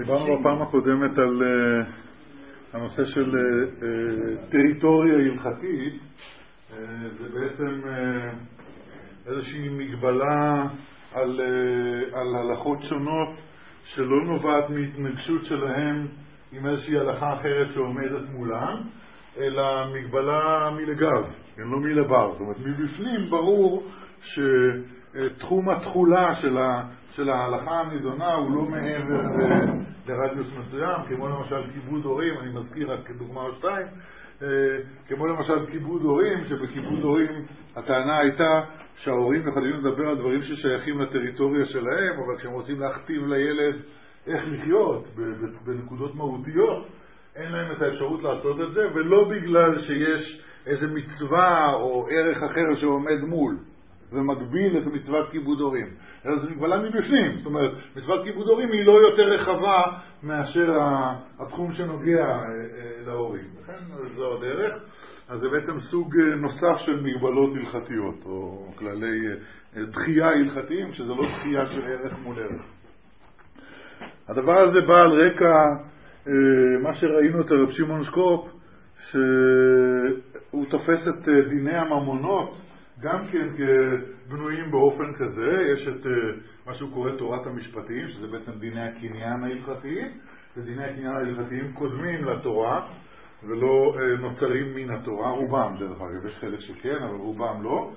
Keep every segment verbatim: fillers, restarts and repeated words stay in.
דיברנו בפעם הקודמת על הנושא של טריטוריה הלכתית. זה בעצם איזושהי מגבלה על, על הלכות שונות שלא נובעת מהתנגשות שלהם עם איזושהי הלכה אחרת שעומדת מולם, אלא מגבלה מלגב, לא מלבר. זאת אומרת, מבפנים ברור שתחום התחולה של, ה, של ההלכה הנידונה הוא לא מעבר לרדיוס מסוים, כמו למשל כיבוד הורים. אני מזכיר רק כדוגמה או שתיים, כמו למשל כיבוד הורים, שבכיבוד הורים הטענה הייתה שההורים יכולים לדבר על דברים ששייכים לטריטוריה שלהם, אבל כשהם רוצים להכתיב לילד איך לחיות בנקודות מהותיות, אין להם את האפשרות לעשות את זה, ולא בגלל שיש איזה מצווה או ערך אחר שעומד מול ומגביל את מצוות כיבוד הורים, אלא זו מגבלה מבפנים. זאת אומרת, מצוות כיבוד הורים היא לא יותר רחבה מאשר התחום שנוגע להורים. לכן זו הדרך. אז זה בעצם סוג נוסף של מגבלות הלכתיות, או כללי דחייה הלכתיים, שזה לא דחייה של ערך מול ערך. הדבר הזה בא על רקע מה שראינו את הרב שמעון שקופ, שהוא תופס את דיני הממונות גם כן כבנויים באופן כזה. יש את מה שהוא קורא תורת המשפטים, שזה בעצם דיני הקניין ההלכתיים, ודיני הקניין ההלכתיים קודמים לתורה ולא נוצרים מן התורה, רובם דרך אגב, יש חלק שכן אבל רובם לא.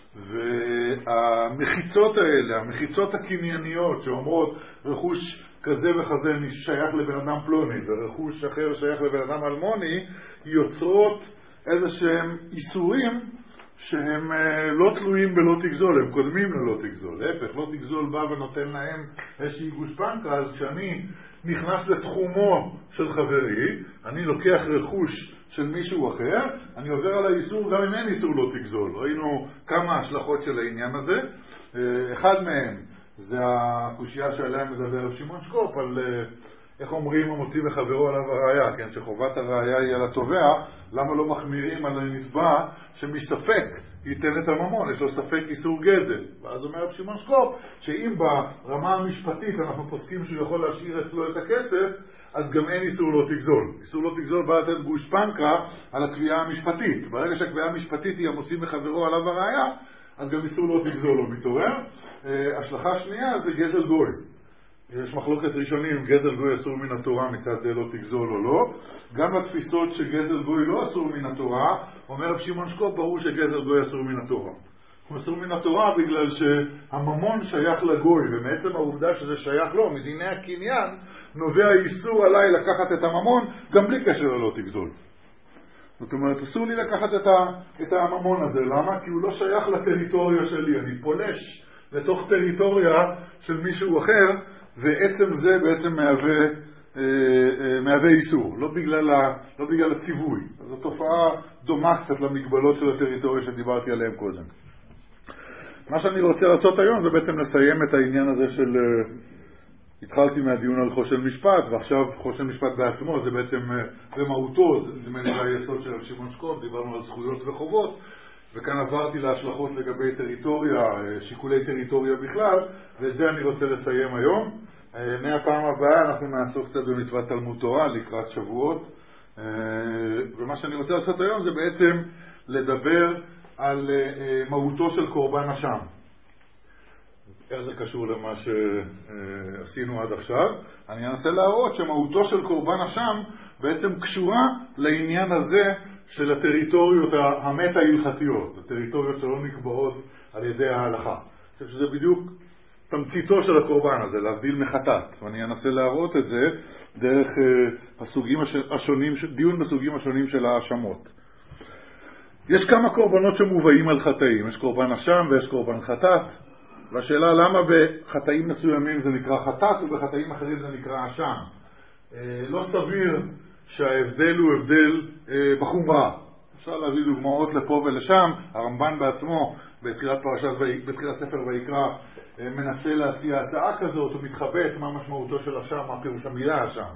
והמחיצות האלה, המחיצות הקנייניות שאומרות רכוש כזה וכזה שייך לבן אדם פלוני ורכוש אחר שייך לבן אדם אלמוני, יוצרות איזה שהם איסורים שהם לא תלויים בלא תגזול, הם קודמים ללא תגזול. להפך, לא תגזול בא ונותן להם איזושהי גושפנקה. אז כשאני נכנס לתחומו של חברי, אני לוקח רכוש של מישהו אחר, אני עובר על האיסור גם אם אין איסור לא תגזול. ראינו כמה השלכות של העניין הזה. אחד מהם זה הקושייה שעליה מדבר רב שמעון שקופ, על איך אומרים המוציא וחברו עליו הראיה, כן, שחובת הראיה היא על התובע. למה לא מחמירים על הנתבע שמספק ייתן את הממון, יש לו ספק איסור גזל? ואז אומר רב שמעון שקופ שאם ברמה המשפטית אנחנו פוסקים שהוא יכול להשאיר אצלו את הכסף, אז גם אין איסור לא תגזול. איסור לא תגזול בא לתת גושפנקה על הקביעה המשפטית. ברגע שהקביעה המשפטית היא המוציא וחברו עליו הראיה, אז גם איסור לא תגזול לא מתעורר. השלכה שנייה זה גזל גוי. יש מחלוקת ראשונים, גזל גוי אסור מן התורה מצד זה לא תגזול או לא. גם התפיסות שגזל גוי לא אסור מן התורה, אומר רב שמעון שקופ, ברור שגזל גוי אסור מן התורה. הוא אסור מן התורה בגלל שהממון שייך לגוי, ומעצם העובדה שזה שייך לו, מדיני הקניין, נובע איסור עליי לקחת את הממון, גם בלי קשר ללא תגזול. זאת אומרת, אסור לי לקחת את, ה, את הממון הזה. למה? כי הוא לא שייך לטריטוריה שלי. אני פולש לתוך טריטוריה של מישהו אחר, ועצם זה בעצם מהווה, אה, אה, מהווה איסור, לא בגלל, ה, לא בגלל הציווי. אז זו תופעה דומה קצת למגבלות של הטריטוריה שדיברתי עליהם קודם. מה שאני רוצה לעשות היום זה בעצם לסיים את העניין הזה של, אה, התחלתי מהדיון על חושן משפט, ועכשיו חושן משפט בעצמו, זה בעצם במהותו, זה מנהל היסוד של רב שמעון שקופ, דיברנו על זכויות וחובות, וכאן עברתי להשלכות לגבי טריטוריה, שיקולי טריטוריה בכלל, ואת זה אני רוצה לסיים היום. מהפעם הבאה אנחנו נעסוק קצת במצוות תלמוד תורה לקראת שבועות, ומה שאני רוצה לעשות היום זה בעצם לדבר על מהותו של קורבן אשם. איך זה קשור למה שעשינו עד עכשיו? אני אנסה להראות שמהותו של קורבן אשם בעצם קשורה לעניין הזה של הטריטוריות המת ההלכתיות, הטריטוריות שלא נקבעות על ידי ההלכה. אני חושב שזה בדיוק תמציתו של הקורבן הזה, להבדיל מחטאת. ואני אנסה להראות את זה דרך הסוגים השונים, דיון בסוגים השונים של האשמות. יש כמה קורבנות שמובאים על חטאים, יש קורבן אשם ויש קורבן חטאת. והשאלה למה בחטאים מסוימים זה נקרא חטאת ובחטאים אחרים זה נקרא אשם. לא סביר שההבדל הוא הבדל בחומרה. אפשר להביא דוגמאות לפה ולשם. הרמב"ן בעצמו בתחילת פרשת, בתחילת ספר ויקרא מנסה להציע הצעה כזאת, הוא מתחבט מה משמעותו של אשם, מה פירוש המילה אשם.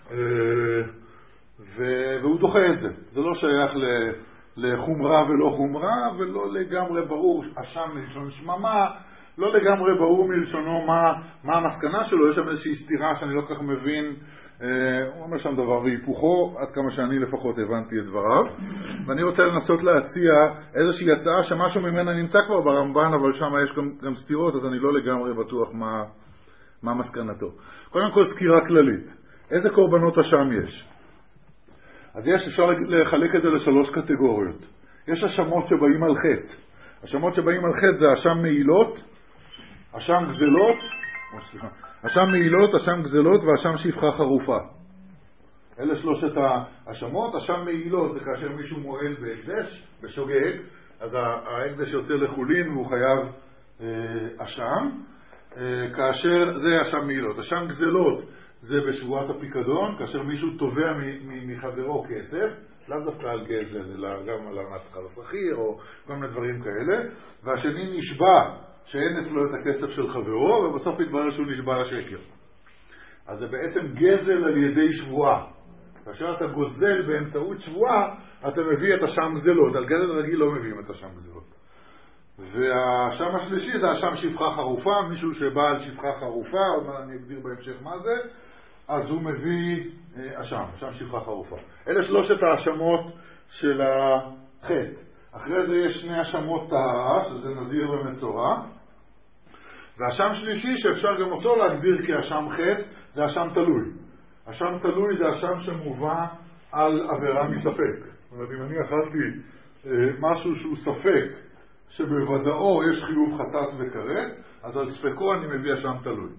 והוא דוחה את זה. זה לא שייך לחומרה ולא חומרה, ולא לגמרי ברור אשם מלשון שממה, לא לגמרי ברור מלשונו מה, מה המסקנה שלו, יש שם איזושהי סתירה שאני לא כך מבין, אה, הוא אומר שם דבר והיפוכו, עד כמה שאני לפחות הבנתי את דבריו, ואני רוצה לנסות להציע איזושהי הצעה שמשהו ממנה נמצא כבר ברמב"ן, אבל שם יש גם, גם סתירות, אז אני לא לגמרי בטוח מה, מה מסקנתו. קודם כל סקירה כללית, איזה קורבנות אשם יש? אז יש, אפשר לחלק את זה לשלוש קטגוריות. יש אשמות שבאים על חטא. אשמות שבאים על חטא זה אשם מעילות, אשם גזלות, אשם מעילות, אשם גזלות ואשם שפחה חרופה. אלה שלושת האשמות. אשם מעילות זה כאשר מישהו מועל בהקדש, בשוגג, אז ההקדש יוצא לחולין והוא חייב אשם. כאשר זה אשם מעילות. אשם גזלות זה בשבועת הפיקדון, כאשר מישהו תובע מחברו כסף, לא דווקא על גזל, אלא גם על הנצחר השכיר או כל מיני דברים כאלה, והשני נשבע שאין אצלו את הכסף של חברו, ובסוף יתברר שהוא נשבע לשקר. אז זה בעצם גזל על ידי שבועה. כאשר אתה גוזל באמצעות שבועה, אתה מביא את אשם גזלות. על גזל רגיל לא מביאים את אשם גזלות. והאשם השלישי זה אשם שפחה חרופה, מישהו שבא על שפחה חרופה, אני אגדיר בהמשך מה זה, אז הוא מביא אשם, אשם שפחה חרופה. אלה שלושת האשמות של החטא. אחרי זה יש שני אשמות טהרה, שזה נזיר ומצורע. והאשם שלישי שאפשר גם אותו להגדיר כאשם חטא, זה אשם תלוי. אשם תלוי זה אשם שמובא על עבירה מספק. זאת אומרת, אם אני אכלתי משהו שהוא ספק, שבוודאו יש חיוב חטאת וכרת, אז על ספקו אני מביא אשם תלוי.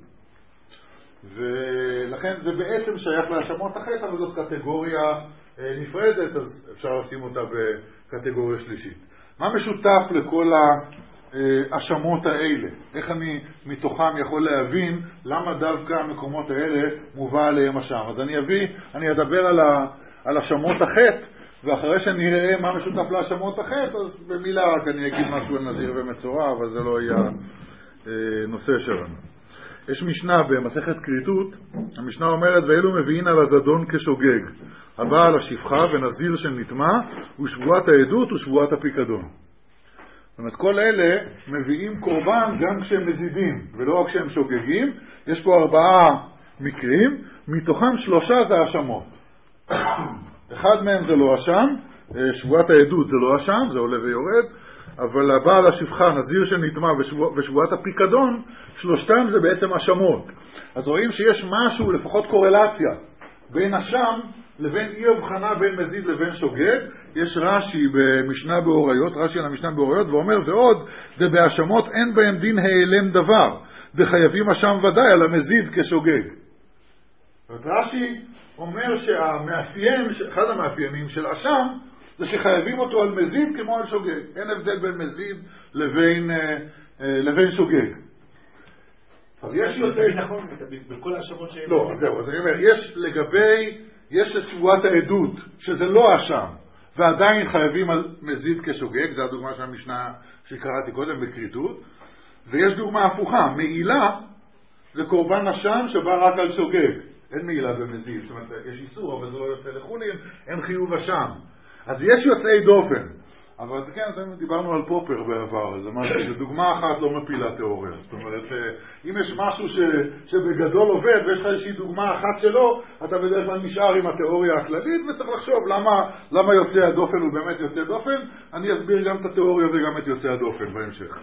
ולכן זה בעצם שייך להאשמות החטא, אבל זאת קטגוריה נפרדת, אז אפשר לשים אותה בקטגוריה שלישית. מה משותף לכל האשמות האלה? איך אני מתוכם יכול להבין למה דווקא המקומות האלה מובא עליהם אשם? אז אני אביא, אני אדבר על ה, על האשמות החטא, ואחרי שאני אראה מה משותף להאשמות החטא, אז במילה רק אני אגיד משהו על נזיר ומצורע, אבל זה לא יהיה נושא שלנו. יש משנה במסכת כריתות, המשנה אומרת, ואלו מביאים על הזדון כשוגג, הבא על השפחה ונזיר שנטמע, ושבועת העדות ושבועת הפיקדון. זאת אומרת, כל אלה מביאים קורבן גם כשהם מזידים, ולא רק כשהם שוגגים. יש פה ארבעה מקרים, מתוכם שלושה זה האשמות. אחד מהם זה לא אשם, שבועת העדות זה לא אשם, זה עולה ויורד, אבל הבעל השפחה, נזיר שנטמע ושבוע, ושבועת הפיקדון, שלושתם זה בעצם אשמות. אז רואים שיש משהו, לפחות קורלציה, בין אשם לבין אי הבחנה בין מזיד לבין שוגג. יש רש"י במשנה באוריות, רש"י על המשנה באוריות, ואומר, ועוד, זה באשמות אין בהם דין העלם דבר, וחייבים אשם ודאי על המזיד כשוגג. רש"י אומר שהמאפיין, אחד המאפיינים של אשם, זה שחייבים אותו על מזיד כמו על שוגג. אין הבדל בין מזיד לבין, לבין שוגג. אז יש יותר... נכון, בכל האשמות שהם... לא, זהו, אז אני אומר, יש לגבי, יש את שבועת העדות, שזה לא אשם, ועדיין חייבים על מזיד כשוגג, זו הדוגמה של המשנה שקראתי קודם בכריתות, ויש דוגמה הפוכה, מעילה זה קורבן אשם שבא רק על שוגג. אין מעילה במזיד, זאת אומרת, יש איסור, אבל זה לא יוצא לחולין, אין חיוב אשם. אז יש יוצאי דופן, אבל כן, דיברנו על פופר בעבר, זה משהו, זה דוגמה אחת לא מפילה תיאוריה. זאת אומרת, אם יש משהו ש, שבגדול עובד ויש לך איזושהי דוגמה אחת שלו, אתה בדרך כלל נשאר עם התיאוריה הכללית, וצריך לחשוב למה, למה יוצא הדופן הוא באמת יוצא דופן. אני אסביר גם את התיאוריה וגם את יוצא הדופן בהמשך.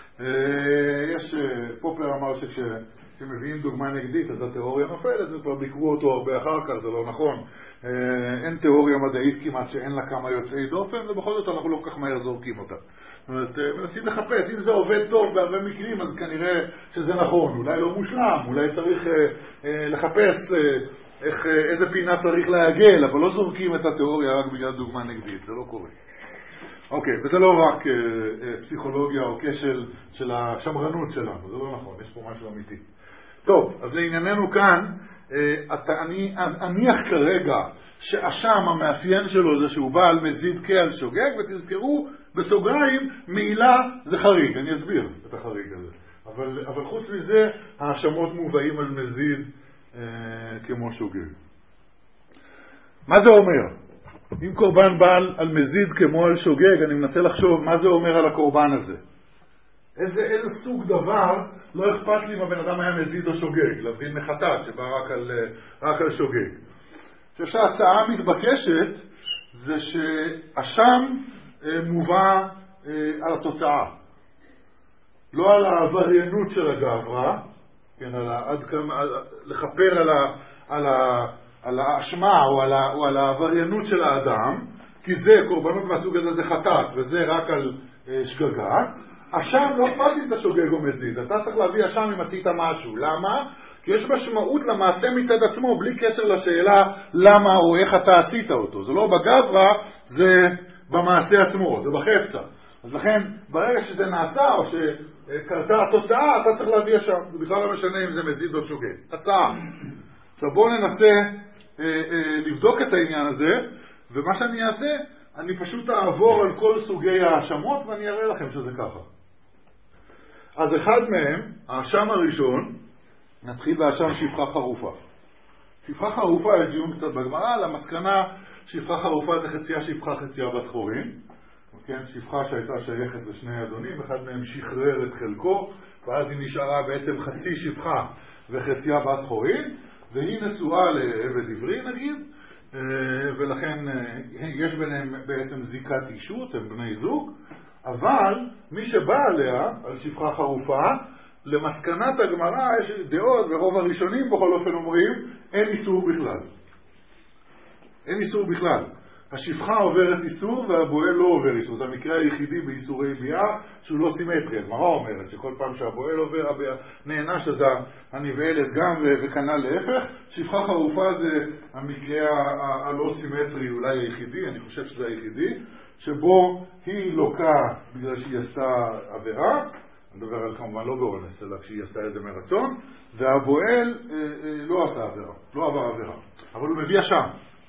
יש, פופר אמר שכש... כשמביאים דוגמה נגדית, אז התיאוריה נופלת, וכבר ביקרו אותו הרבה אחר כך, זה לא נכון. אין תיאוריה מדעית כמעט שאין לה כמה יוצאי דופן, ובכל זאת אנחנו לא כך מהר זורקים אותה. זאת אומרת, מנסים לחפש, אם זה עובד טוב בהרבה מקרים, אז כנראה שזה נכון. אולי לא מושלם, אולי צריך לחפש איך, איזה פינה צריך להגל, אבל לא זורקים את התיאוריה רק בגלל דוגמה נגדית, זה לא קורה. אוקיי, וזה לא רק פסיכולוגיה או כשל של השמרנות שלנו, זה לא נכון, יש פה משהו אמיתי. טוב, אז לענייננו כאן, אני אניח כרגע שאשם המאפיין שלו זה שהוא בא על מזיד כעל שוגג, ותזכרו בסוגריים, מעילה זה חריג, אני אסביר את החריג הזה. אבל, אבל חוץ מזה, האשמות מובאים על מזיד אה, כמו שוגג. מה זה אומר? אם קורבן בא על מזיד כמו על שוגג, אני מנסה לחשוב מה זה אומר על הקורבן הזה. איזה, איזה סוג דבר לא אכפת לי אם הבן אדם היה מזיד או שוגג, להבדיל מחטאת שבא רק על, רק על שוגג. אני חושב שההצעה המתבקשת זה שהשם מובא על התוצאה, לא על העבריינות של הגברא, כן, על עד כמה, על, לחפר על, ה, על, ה, על האשמה או על, ה, או על העבריינות של האדם, כי זה, קורבנות מהסוג הזה זה חטאת וזה רק על אה, שגגה. השם לא אכפת אם אתה שוגג או מזיד, אתה צריך להביא השם אם עשית משהו. למה? כי יש משמעות למעשה מצד עצמו, בלי קשר לשאלה למה או איך אתה עשית אותו. זה לא בגברא, זה במעשה עצמו, זה בחפצה. אז לכן, ברגע שזה נעשה או שקרתה התוצאה, אתה צריך להביא השם. זה בכלל לא משנה אם זה מזיד או שוגג. הצעה. עכשיו בואו ננסה אה, אה, לבדוק את העניין הזה, ומה שאני אעשה, אני פשוט אעבור על כל סוגי האשמות ואני אראה לכם שזה ככה. אז אחד מהם, האשם הראשון, נתחיל באשם שפחה חרופה. שפחה חרופה יש דיון קצת בגמרא, למסקנה שפחה חרופה זה חציה שפחה חציה בת חורין. כן, שפחה שהייתה שייכת לשני אדונים, אחד מהם שחרר את חלקו, ואז היא נשארה בעצם חצי שפחה וחציה בת חורין, והיא נשואה לעבד עברי נגיד, ולכן יש ביניהם בעצם זיקת אישות, הם בני זוג, אבל מי שבא עליה, על שפחה חרופה, למסקנת הגמרא יש דעות, ורוב הראשונים בכל אופן אומרים, אין איסור בכלל. אין איסור בכלל. השפחה עוברת איסור והבועל לא עובר איסור. זה המקרה היחידי באיסורי ביאה שהוא לא סימטרי. הגמרא אומרת שכל פעם שהבועל עובר נענש אז הנבעלת גם וכנ"ל להפך. שפחה חרופה זה המקרה הלא סימטרי אולי היחידי, אני חושב שזה היחידי, שבו היא לוקה בגלל שהיא עשתה עבירה, אני מדבר על כמובן לא באונס, אלא כשהיא עשתה את זה מרצון, והבועל אה, אה, לא עשה עבירה, לא עבר עבירה, אבל הוא מביא אשם.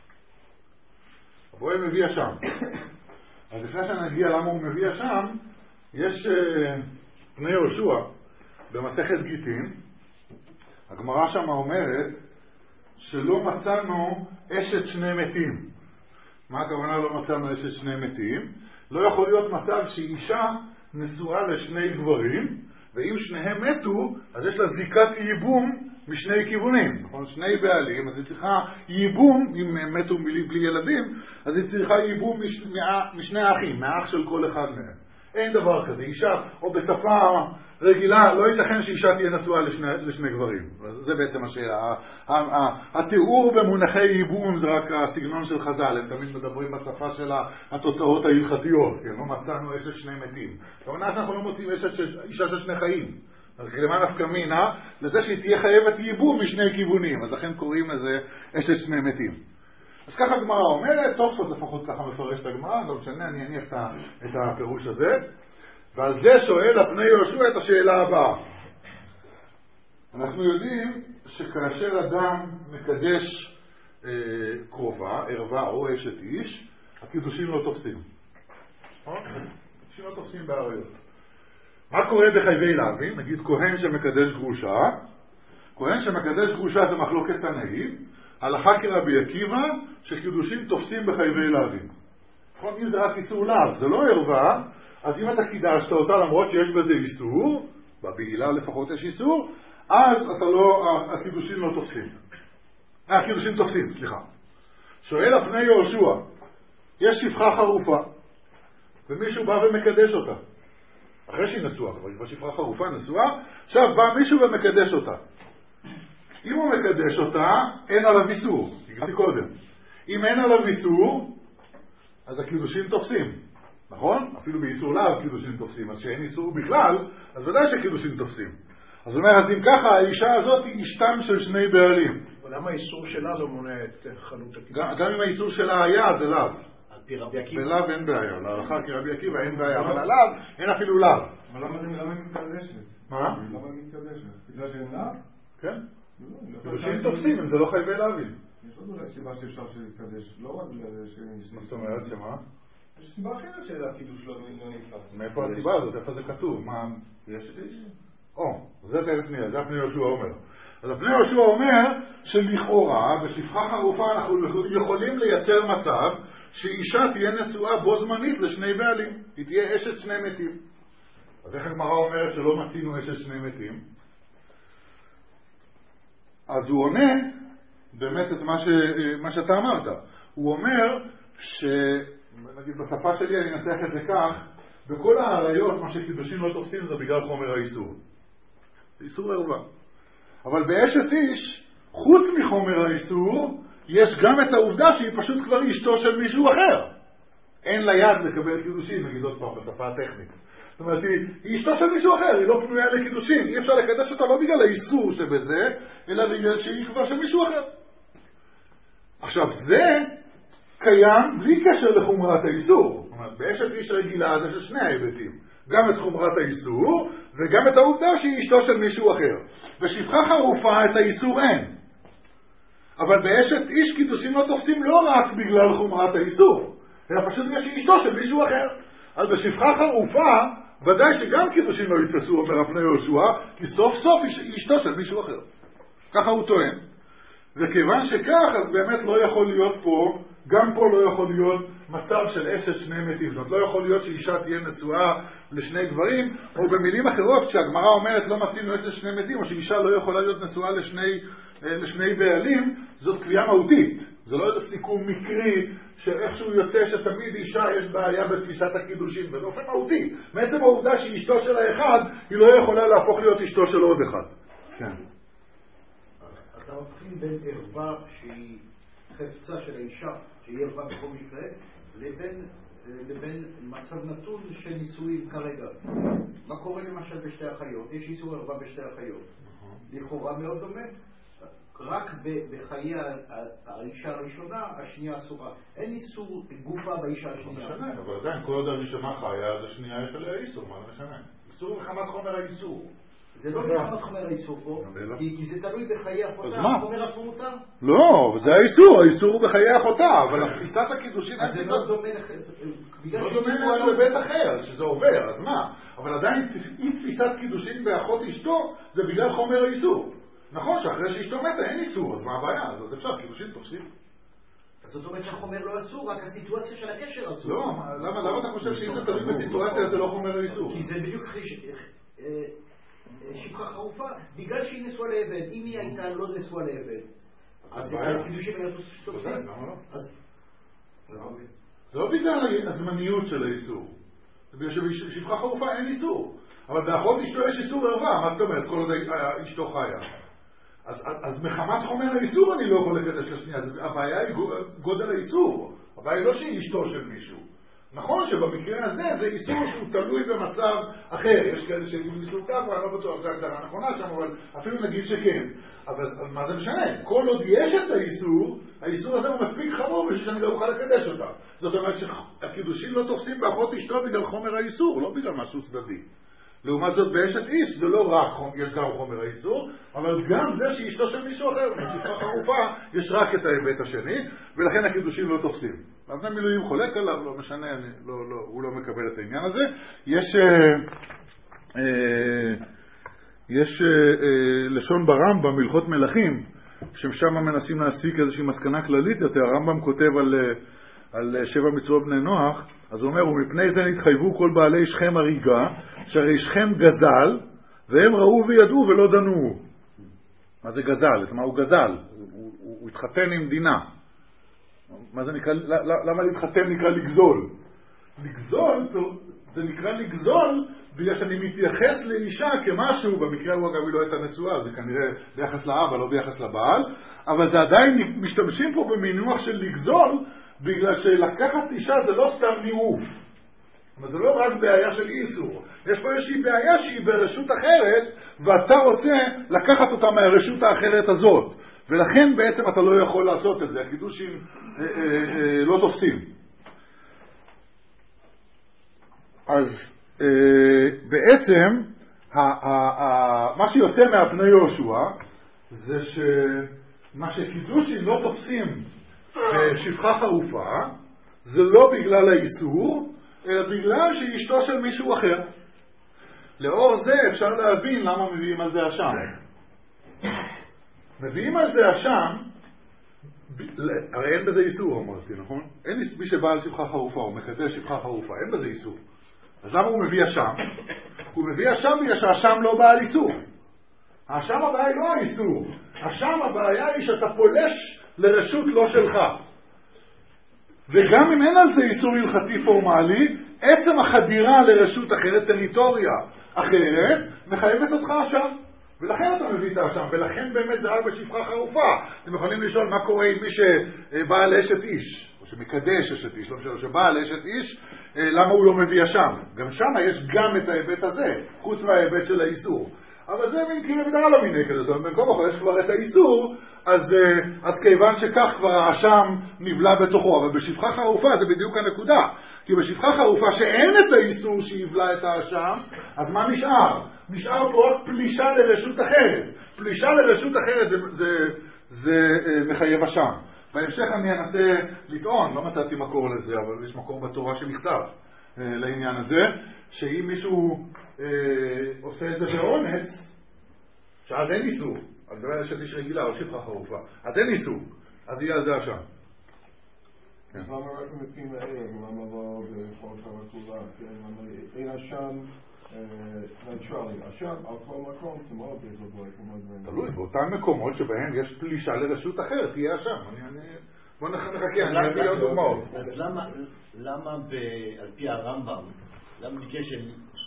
הבועל מביא אשם. אז לפני שנגיע למה הוא מביא אשם, יש אה, פני יהושע במסכת גיטין, הגמרא שם אומרת שלא מצאנו אשת שני מתים. מה הכוונה לא מצאנו אשת שני מתים? לא יכול להיות מצב שאישה נשואה לשני גברים, ואם שניהם מתו, אז יש לה זיקת ייבום משני כיוונים. נכון? שני בעלים, אז היא צריכה ייבום, אם הם מתו בלי, בלי ילדים, אז היא צריכה ייבום מש, מה, משני האחים, מהאח של כל אחד מהם. אין דבר כזה. אישה, או בשפה רגילה, לא ייתכן שאישה תהיה נשואה לשני, לשני גברים. זה בעצם השאלה. התיאור במונחי ייבום זה רק הסגנון של חז"ל. הם תמיד מדברים בשפה של התוצאות ההלכתיות. לא מצאנו אשת שני מתים. כמובן אנחנו לא מוצאים אשת אישה של שני חיים. אז למען נפקא מינה, לזה שהיא תהיה חייבת ייבום משני כיוונים. אז לכן קוראים לזה אשת שני מתים. אז ככה הגמרא אומרת, תוספות לפחות ככה מפרש את הגמרא, לא משנה, אני אניח את הפירוש הזה. ועל זה שואל הפני יהושע את השאלה הבאה. אנחנו יודעים שכאשר אדם מקדש אה, קרובה, ערווה או אשת איש, הקידושים לא תופסים. הקידושים לא תופסים בעריות. מה קורה בחייבי להבים? נגיד כהן שמקדש גרושה. כהן שמקדש גרושה זה מחלוקת תנאית. הלכה כרבי עקיבא שקידושים תופסים בחייבי להבים. אם זה רק איסור לאו, זה לא ערווה, אז אם אתה קידשת אותה למרות שיש בזה איסור, בבעילה לפחות יש איסור, אז אתה לא, הקידושים לא תופסים. הקידושים תופסים, סליחה. שואל הפני יהושע, יש שפחה חרופה, ומישהו בא ומקדש אותה. אחרי שהיא נשואה, אבל היא שפחה חרופה נשואה, עכשיו בא מישהו ומקדש אותה. אם הוא מקדש אותה, אין עליו איסור, הגעתי קודם. אם אין עליו איסור, אז הקידושים תופסים. נכון? אפילו באיסור לאו קידושים תופסים. אז שאין איסור בכלל, אז ודאי שקידושים תופסים. אז אומר, אז אם ככה, האישה הזאת היא אשתם של שני בעלים. ולמה האיסור שלה לא מונע את חלות הקידושים? גם, גם אם האיסור שלה היה, זה לאו. על פי רבי עקיבא. בלאו אין בעיה. להלכה כרבי עקיבא אין בעיה. אבל עליו אין אפילו לאו. אבל למה היא מתקדשת? מה? למה היא מתקדשת? בגלל שאין לאו? כן. קידושים תופסים, אם זה לא חייבי להבין. יש עוד אולי סיבה שאפשר להתקדש. לא רק בגלל שאין... מה זאת אומרת שמה? יש סיבה אחרת של הקידוש לא נתפס. מאיפה הסיבה הזאת? איפה זה כתוב? מה? יש... או, זה תכף נהיה, זה הפני יהושע אומר. אז הפני יהושע אומר שלכאורה, בשפחה חרופה אנחנו יכולים לייצר מצב שאישה תהיה נשואה בו זמנית לשני בעלים. היא תהיה אשת שני מתים. אז איך הגמרא אומרת שלא מצינו אשת שני מתים? אז הוא עונה באמת את מה, ש... מה שאתה אמרת. הוא אומר ש... נגיד בשפה שלי אני אנסח את זה כך, בכל העריות מה שקידושים לא תופסים זה בגלל חומר האיסור. זה איסור ערווה. אבל באשת איש, חוץ מחומר האיסור, יש גם את העובדה שהיא פשוט כבר אשתו של מישהו אחר. אין לה יד לקבל קידושים, נגיד עוד פעם בשפה הטכנית. זאת אומרת, היא, היא אשתו של מישהו אחר, היא לא פנויה לקידושים. אי אפשר לקדש אותה לא בגלל האיסור שבזה, אלא בגלל שהיא כבר של מישהו אחר. עכשיו, זה קיים בלי קשר לחומרת האיסור. זאת אומרת, באשת איש רגילה זה של שני ההיבטים. גם את חומרת האיסור, וגם את העובדה שהיא אשתו של מישהו אחר. בשפחה חרופה את האיסור אין. אבל באשת איש קידושים לא תופסים לא רק בגלל חומרת האיסור, אלא פשוט בגלל שהיא אשתו של מישהו אחר. אז בשפחה חרופה, ודאי שגם קידושים לא יתפסו, אומר הפני יהושע, כי סוף סוף היא אשתו של מישהו אחר. ככה הוא טוען. וכיוון שכך, אז באמת לא יכול להיות פה, גם פה לא יכול להיות מצב של אשת שני מתים. זאת לא יכול להיות שאישה תהיה נשואה לשני גברים, או במילים אחרות, כשהגמרא אומרת לא מצינו אשת שני מתים, או שאישה לא יכולה להיות נשואה לשני, לשני בעלים, זאת קביעה מהותית. זה לא איזה סיכום מקרי, שאיכשהו יוצא שתמיד אישה יש בעיה בתפיסת הקידושים, ובאופן מהותי. מעצם העובדה שהיא אשתו של האחד, היא לא יכולה להפוך להיות אשתו של עוד אחד. כן. אתה מבחין בין ערווה שהיא חפצה של האישה, שהיא ערווה בכל מקרה, לבין, לבין מצב נתון של נישואים כרגע. מה קורה למשל בשתי החיות? יש איסור ערווה בשתי החיות. לכאורה מאוד דומה. רק בחיי האישה הראשונה, השנייה אסורה. אין איסור גופה באישה השנייה. לא משנה, אבל עדיין כל עוד הראשונה חיה, אז השנייה יש עליה איסור, מה לא משנה? איסור מחמת חומר האיסור. זה לא מחמת חומר האיסור פה, כי זה תלוי בחיי אחותה. אז מה? חומר אסור מותר? לא, זה האיסור, האיסור הוא בחיי אחותה, אבל תפיסת הקידושין... אז זה לא דומה לא דומה לבית אחר, שזה עובר, אז מה? אבל עדיין אי תפיסת קידושין באחות אשתו, זה בגלל חומר האיסור. נכון שאחרי שאשתו מתה אין איסור, אז מה הבעיה? אז אפשר, קידושין תופסים. אז זאת אומרת שהחומר לא אסור, רק הסיטואציה של הקשר אסור. לא, למה אתה חושב שאם זה תלוי בסיטואציה זה לא חומר האיסור? כי זה בדיוק שפחה חרופה, בגלל שהיא נשואה לעבד. אם היא הייתה לא נשואה לעבד, אז הקידושים היו תופסים. למה לא? זה לא בגלל הזמניות של האיסור. זה בגלל שבשפחה חרופה אין איסור. אבל באחות אשתו יש איסור ערווה. מה זאת אומרת? כל עוד אשתו חיה. אז, אז מחמת חומר האיסור אני לא יכול לקדש לשנייה. הבעיה היא גודל האיסור. הבעיה היא לא שהיא אשתו של מישהו. נכון שבמקרה הזה זה איסור שהוא תלוי במצב אחר. יש כאלה שיגידו איסור ככה, אני לא בטוח, זו הגדרה נכונה שם, אבל אפילו נגיד שכן. אבל מה זה משנה? כל עוד יש את האיסור, האיסור הזה הוא מספיק חמור בשביל שאני לא אוכל לקדש אותה. זאת אומרת שהקידושים לא תופסים באחות אשתו בגלל חומר האיסור, לא בגלל משהו צדדי. לעומת זאת באשת איש זה לא רק יש גם חומר האיסור, אבל גם זה שאשתו של מישהו אחר, בשפחה חרופה, יש רק את ההיבט השני, ולכן הקידושים לא תופסים. אז המילואים חולק עליו, לא משנה, אני, לא, לא, הוא לא מקבל את העניין הזה. יש, אה, אה, יש אה, אה, לשון ברמב"ם, הלכות מלכים, ששם מנסים להסיק איזושהי מסקנה כללית יותר. הרמב"ם כותב על, על שבע מצוות בני נוח, אז הוא אומר, ומפני זה נתחייבו כל בעלי שכם הריגה, שהרי שכם גזל, והם ראו וידעו ולא דנו. מה זה גזל? את מה הוא גזל? הוא, הוא, הוא, הוא התחתן עם דינה. מה זה נקרא, למה להתחתן נקרא לגזול? לגזול, זה נקרא לגזול, בגלל שאני מתייחס לאישה כמשהו, במקרה הוא אגב היא לא הייתה נשואה, זה כנראה ביחס לאבא, לא ביחס לבעל, אבל זה עדיין משתמשים פה במינוח של לגזול, בגלל שלקחת אישה זה לא סתם ניאוף. אבל זה לא רק בעיה של איסור. יש פה איזושהי בעיה שהיא ברשות אחרת, ואתה רוצה לקחת אותה מהרשות האחרת הזאת. ולכן בעצם אתה לא יכול לעשות את זה. הקידושים אה, אה, אה, לא תופסים. אז אה, בעצם, ה, ה, ה, מה שיוצא מהפני יהושע, זה שמה שקידושים לא תופסים בשפחה חרופה, זה לא בגלל האיסור, אלא בגלל שהיא אשתו של מישהו אחר. לאור זה אפשר להבין למה מביאים על זה אשם. מביאים על זה אשם, הרי אין בזה איסור, אמרתי, נכון? אין מי שבא על שפחה חרופה, הוא מקדש שפחה חרופה, אין בזה איסור. אז למה הוא מביא אשם? הוא מביא אשם בגלל שהאשם לא בא על איסור. האשם הבעיה היא לא האיסור. האשם הבעיה היא שאתה פולש לרשות לא שלך. וגם אם אין על זה איסור הלכתי פורמלי, עצם החדירה לרשות אחרת, טריטוריה אחרת, מחייבת אותך אשם. ולכן אתה מביא את האשם, ולכן באמת זה רק בשפחה חרופה. אתם יכולים לשאול מה קורה עם מי שבא לאשת איש, או שמקדש אשת איש, לא משנה, שבא לאשת איש, למה הוא לא מביא אשם? גם שם יש גם את ההיבט הזה, חוץ מההיבט של האיסור. אבל זה מין כאילו בדרה לא מיני כזה, זאת אומרת, במקום אחר יש כבר את האיסור, אז, אז כיוון שכך כבר האשם נבלע בתוכו, אבל בשפחה חרופה זה בדיוק הנקודה, כי בשפחה חרופה שאין את האיסור שיבלע את האשם, אז מה נשאר? נשאר פה רק פלישה לרשות אחרת. פלישה לרשות אחרת זה, זה, זה, זה מחייב אשם. בהמשך אני אנסה לטעון, לא מצאתי מקור לזה, אבל יש מקור בתורה שנכתב אה, לעניין הזה, שאם מישהו אה, עושה את זה באונס, שאז אין איסור, אז דבר יש איש רגילה או שפחה חרופה, אז אין איסור, אז יהיה על זה אשם. אז למה רק המתים האלה, למה לא בכל חרקולה, אין אשם נטרלי, אשם על כל מקום, זה מאוד בגלל כמו... תלוי, באותם מקומות שבהם יש פלישה לרשות אחרת, תהיה אשם. בוא נחכה, אני אביא עוד דוגמאות. אז למה על פי הרמב"ם, למה בגלל של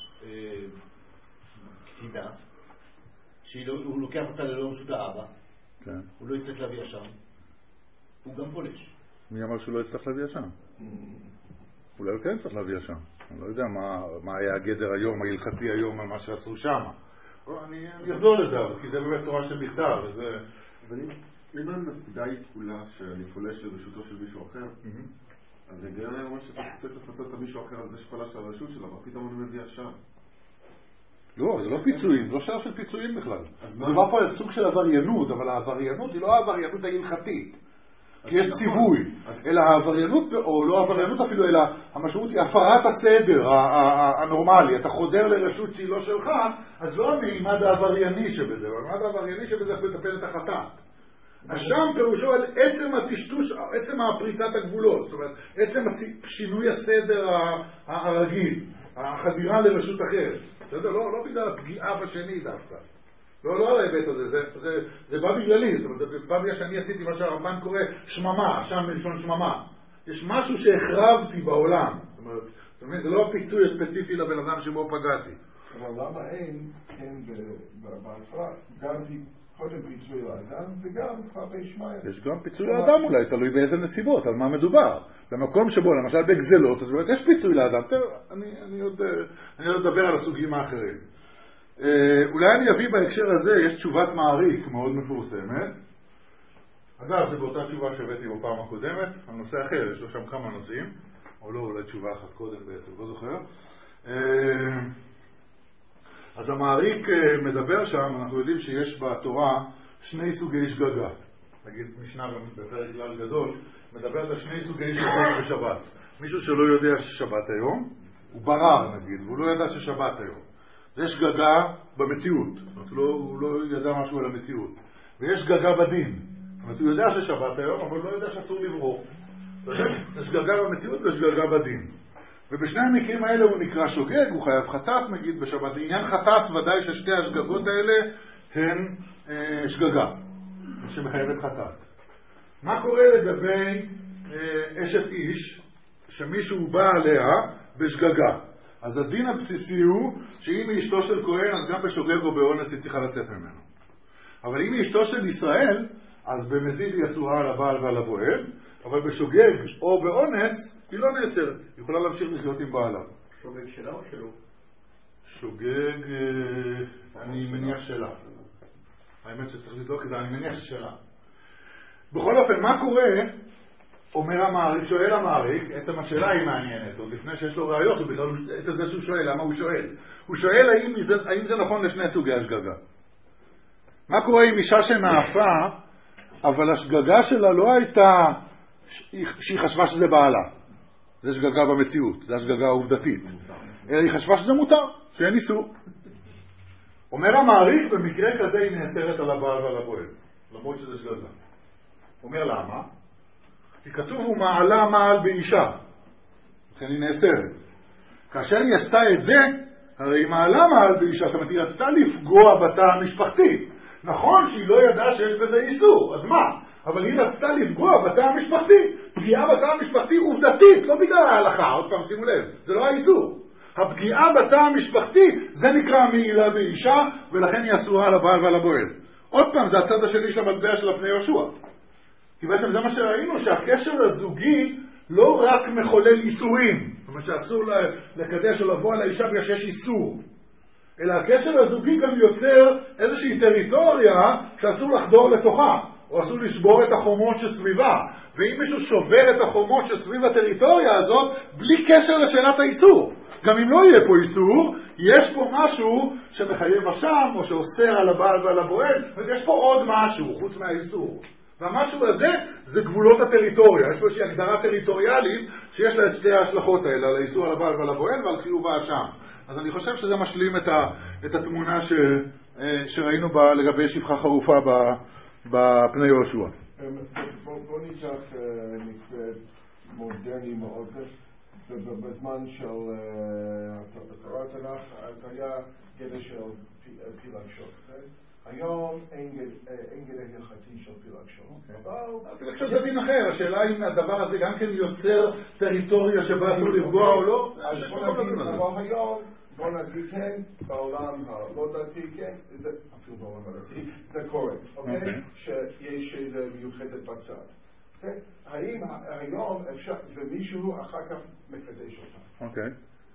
קטינה, שהוא לוקח אותה ללא רשות האבא, הוא לא יצטרך להביא אשם, הוא גם פולש. מי אמר שהוא לא יצטרך להביא אשם? אולי הוא כן צריך להביא אשם. אני לא יודע מה, מה היה הגדר היום, ההלכתי היום, על מה שעשו שם. אני אחזור לזה, כי זה באמת תורה של בכתב. וזה... אבל אם הנקודה היא כולה שאני פולש לרשותו של מישהו אחר, אז זה גרם להם שאתה צריך לפצות את מישהו אחר על זה שפלש על הרשות שלו, אבל פתאום אני מביא אשם. לא, זה לא פיצויים, לא שאלה של פיצויים בכלל. מדובר פה על סוג של עבריינות, אבל העבריינות היא לא העבריינות ההלכתית. כי יש ציווי, אלא העבריינות, או לא העבריינות אפילו, אלא המשמעות היא הפרת הסדר הנורמלי. אתה חודר לרשות שהיא לא שלך, אז לא המעמד העברייני שבזה, המעמד העברייני שבזה יכול לטפל את החטאת. אשם פירושו על עצם הטשטוש, עצם הפריצת הגבולות, זאת אומרת, עצם שינוי הסדר הרגיל, החדירה לרשות אחרת. לא, לא בגלל הפגיעה בשני דווקא. לא, לא על ההיבט הזה, זה, זה, זה בא בגללי, זאת אומרת, זה בא בגלל שאני עשיתי מה שהרמב"ן קורא שממה, שם מלשון שממה. יש משהו שהחרבתי בעולם, זאת אומרת, זאת אומרת, זה לא הפיצוי הספציפי לבן אדם שבו פגעתי. אבל למה אין, אין בהפרעה, גם קודם פיצוי לאדם וגם כלפי שמיים? יש גם פיצוי לאדם אולי, תלוי באיזה נסיבות, על מה מדובר. במקום שבו, למשל בגזלות, אז באמת יש פיצוי לאדם. אני, אני עוד, אני עוד אדבר על הסוגים האחרים. אולי אני אביא בהקשר הזה, יש תשובת מעריק מאוד מפורסמת. אגב, זה באותה תשובה שהבאתי בפעם הקודמת, על נושא אחר, יש לו שם כמה נושאים, או לא, אולי תשובה אחת קודם בעצם, לא זוכר. אז המעריק מדבר שם, אנחנו יודעים שיש בתורה שני סוגי שגגה. נגיד משנה בפרק כלל גדול, מדבר על שני סוגי שגגה בשבת. מישהו שלא יודע ששבת היום, הוא ברר נגיד, והוא לא ידע ששבת היום. יש שגגה במציאות, זאת אומרת, לא, הוא לא ידע משהו על המציאות. ויש שגגה בדין, זאת אומרת, הוא יודע ששבת היום, אבל לא יודע שאסור לברור. יש שגגה במציאות ויש שגגה בדין. ובשני המקרים האלה הוא נקרא שוגג, הוא חייב חטאת, נגיד בשבת. לעניין חטאת ודאי ששתי השגגות האלה הן אה, שגגה, שמחייבת חטאת. מה קורה לגבי אה, אשת איש, שמישהו בא עליה בשגגה? אז הדין הבסיסי הוא שאם היא אשתו של כהן, אז גם בשוגג או באונס היא צריכה לצאת ממנו. אבל אם היא אשתו של ישראל, אז במזיד היא אסורה על הבעל ועל הבועל, אבל בשוגג או באונס היא לא נעצרת, היא יכולה להמשיך לחיות עם בעלה. שוגג שלה או שלו? שוגג, אני מניח שלה. האמת שצריך לבדוק את זה, אני מניח שלה. בכל אופן, מה קורה? אומר המעריק, שואל המעריק, עצם השאלה היא מעניינת, עוד לפני שיש לו ראיות, הוא בכלל את זה שהוא שואל, למה הוא שואל? הוא שואל האם זה, האם זה נכון לשני סוגי השגגה. מה קורה עם אישה שנאפה, אבל השגגה שלה לא הייתה שהיא חשבה שזה בעלה. זה שגגה במציאות, זה השגגה העובדתית. אלא היא חשבה שזה מותר, שאין איסור. אומר המעריך, במקרה כזה היא נעצרת על הבעל ועל הבועל, למרות שזה שגגה. אומר למה? כי כתוב הוא מעלה מעל באישה, לכן היא נעצרת. כאשר היא עשתה את זה, הרי מעלה מעל באישה, זאת אומרת, היא רצתה לפגוע בתא המשפחתי. נכון שהיא לא ידעה שיש בזה איסור, אז מה? אבל היא רצתה לפגוע בתא המשפחתי. פגיעה בתא המשפחתי עובדתית, לא בגלל ההלכה, עוד פעם שימו לב, זה לא האיסור. הפגיעה בתא המשפחתי, זה נקרא מעילה באישה, ולכן היא אסורה על הבעל ועל הבועל. עוד פעם, זה הצד השני של המטבע של הפני יהושע. כי בעצם זה מה שראינו, שהקשר הזוגי לא רק מחולל איסורים, זאת אומרת שאסור לקדש או לבוא על האישה בגלל שיש איסור, אלא הקשר הזוגי גם יוצר איזושהי טריטוריה שאסור לחדור לתוכה, או אסור לשבור את החומות שסביבה. ואם מישהו שובר את החומות שסביב הטריטוריה הזאת, בלי קשר לשאלת האיסור, גם אם לא יהיה פה איסור, יש פה משהו שמחייב אשם, או שאוסר על הבעל ועל הבועל, ויש פה עוד משהו חוץ מהאיסור. והמשהו הזה זה גבולות הטריטוריה. יש פה איזושהי הגדרה טריטוריאלית שיש לה את שתי ההשלכות האלה, על האיסור על הבעל ועל הבועל ועל חיוב האשם. אז אני חושב שזה משלים את, ה, את התמונה ש, שראינו בה לגבי שפחה חרופה בפני יהושע. בוא ניקח מקרה מודרני מאוד. בזמן של תורת התנ"ך אז היה גדר של פילגשות. היום אין גדר הלכתי של פילגשות. פילגשות זה דין אחר. השאלה אם הדבר הזה גם כן יוצר טריטוריה שבה אסור לפגוע או לא. אז בוא נגיד, אבל היום בוא נגיד כן, בעולם הלא דתי כן, אפילו בעולם הדתי, זה קורה, אוקיי? שיש איזה מיוחדת בצד. האם היום אפשר, ומישהו אחר כך מקדש אותה. אוקיי.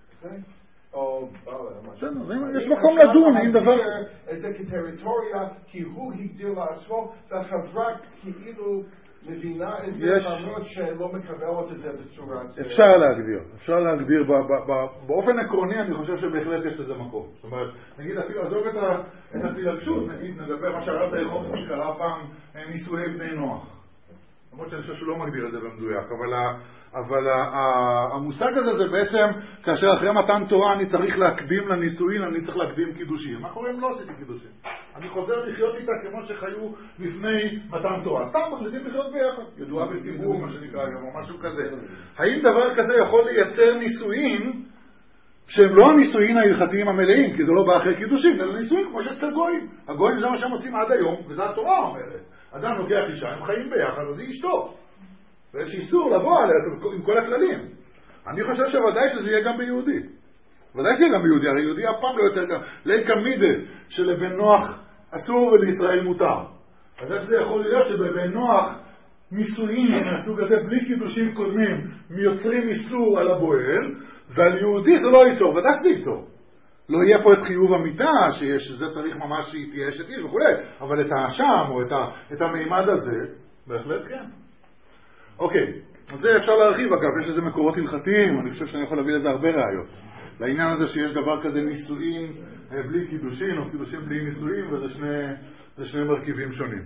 או, יש מקום לדון עם דבר... את זה כטריטוריה, כי הוא הגדיר לעצמו, והחברה כאילו מבינה את זה, למרות שלא מקבלת את זה בצורה... אפשר להגדיר, אפשר להגדיר, באופן עקרוני אני חושב שבהחלט יש לזה מקום. זאת אומרת, נגיד אפילו עזוב את הפילגשות, נגיד נדבר מה שהרב דיכובסקי קרא פעם נישואי בני נוח. למרות שאני חושב שהוא לא מגדיר את זה במדויק, אבל, אבל המושג הזה זה בעצם, כאשר אחרי מתן תורה אני צריך להקדים לנישואין, אני צריך להקדים קידושין. מה קורה אם לא עשיתי קידושין? אני חוזר לחיות איתה כמו שחיו לפני מתן תורה. סתם מחליטים לחיות ביחד, ידועה בציבור, מה שנקרא גם, או משהו כזה. האם דבר כזה יכול לייצר נישואין שהם לא הנישואין ההלכתיים המלאים, כי זה לא בא אחרי קידושין, אלא נישואין כמו שאצל גויים. הגויים זה מה שהם עושים עד היום, וזה התורה אומרת. אדם לוקח אישה, הם חיים ביחד, אז היא אשתו. ויש איסור לבוא עליה עם כל הכללים. אני חושב שוודאי שזה יהיה גם ביהודי. ודאי שזה יהיה גם ביהודי, הרי יהודי אף פעם לא יותר גם. ליל מידה שלבן נוח אסור ולישראל מותר. אז איך זה יכול להיות שבבן נוח נישואין מהסוג הזה בלי קידושים קודמים מיוצרים איסור על הבועל, ועל יהודי זה לא ייצור, ודאי זה ייצור. לא יהיה פה את חיוב המיטה, שזה צריך ממש שהיא תהיה אשת איש וכו', אבל את האשם או את, ה, את המימד הזה, בהחלט כן. אוקיי, אז זה אפשר להרחיב אגב, יש לזה מקורות הלכתיים, אני חושב שאני יכול להביא לזה הרבה ראיות. לעניין הזה שיש דבר כזה נישואין בלי קידושין, או קידושין בלי נישואין, וזה שני, זה שני מרכיבים שונים.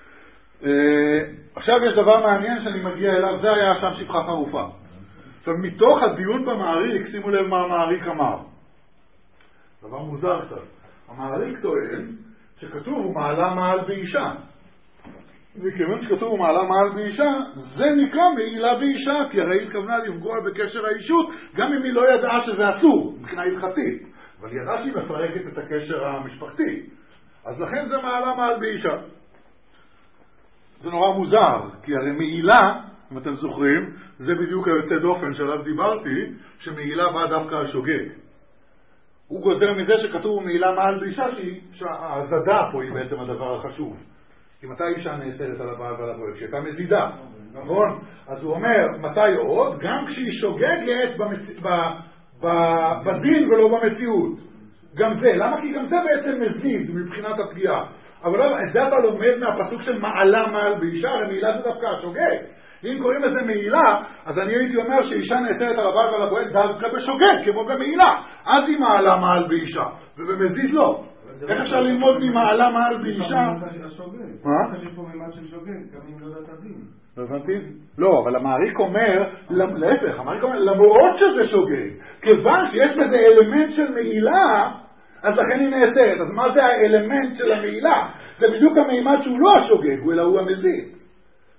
עכשיו יש דבר מעניין שאני מגיע אליו, זה היה שם שפחה חרופה. עכשיו מתוך הדיון במעריק, שימו לב מה המעריק אמר. דבר מוזר קצת. המעריק טוען שכתוב הוא מעלה מעל באישה. וכיוון שכתוב הוא מעלה מעל באישה, זה נקרא מעילה באישה, כי הרי היא התכוונה לפגוע בקשר האישות, גם אם היא לא ידעה שזה אסור, מבחינה הלכתית. אבל היא ידעה שהיא מפרקת את הקשר המשפחתי. אז לכן זה מעלה מעל באישה. זה נורא מוזר, כי הרי מעילה, אם אתם זוכרים, זה בדיוק היוצא דופן שעליו דיברתי, שמעילה באה דווקא על שוגג. הוא גוזר מזה שכתוב מעילה מעל באישה, שהזדה פה היא בעצם הדבר החשוב. כי מתי אישה נאסרת על הבעל ועל הבועל? כשהייתה מזידה, נכון? אז הוא אומר, מתי עוד? גם כשהיא שוגגת במצ... ב... ב... בדין ולא במציאות. גם זה. למה? כי גם זה בעצם מזיד מבחינת הפגיעה. אבל לא, את זה אתה לומד מהפסוק של מעלה מעל באישה, הרי מעילה זה דווקא השוגג. אם קוראים לזה מעילה, אז אני הייתי אומר שאישה נאסרת על הבעל ועל הבועל דווקא בשוגג, כמו במעילה. אז היא מעלה מעל באישה, ובמזיד לא. איך אפשר ללמוד ממעלה מעל באישה? מה? יש פה מימד של שוגג, גם אם לא יודעת הדין. לא הבנתי? לא, אבל המעריק אומר, להפך, המעריק אומר, למרות שזה שוגג, כיוון שיש בזה אלמנט של מעילה, אז לכן היא נאסרת. אז מה זה האלמנט של המעילה? זה בדיוק המימד שהוא לא השוגג, אלא הוא המזיד.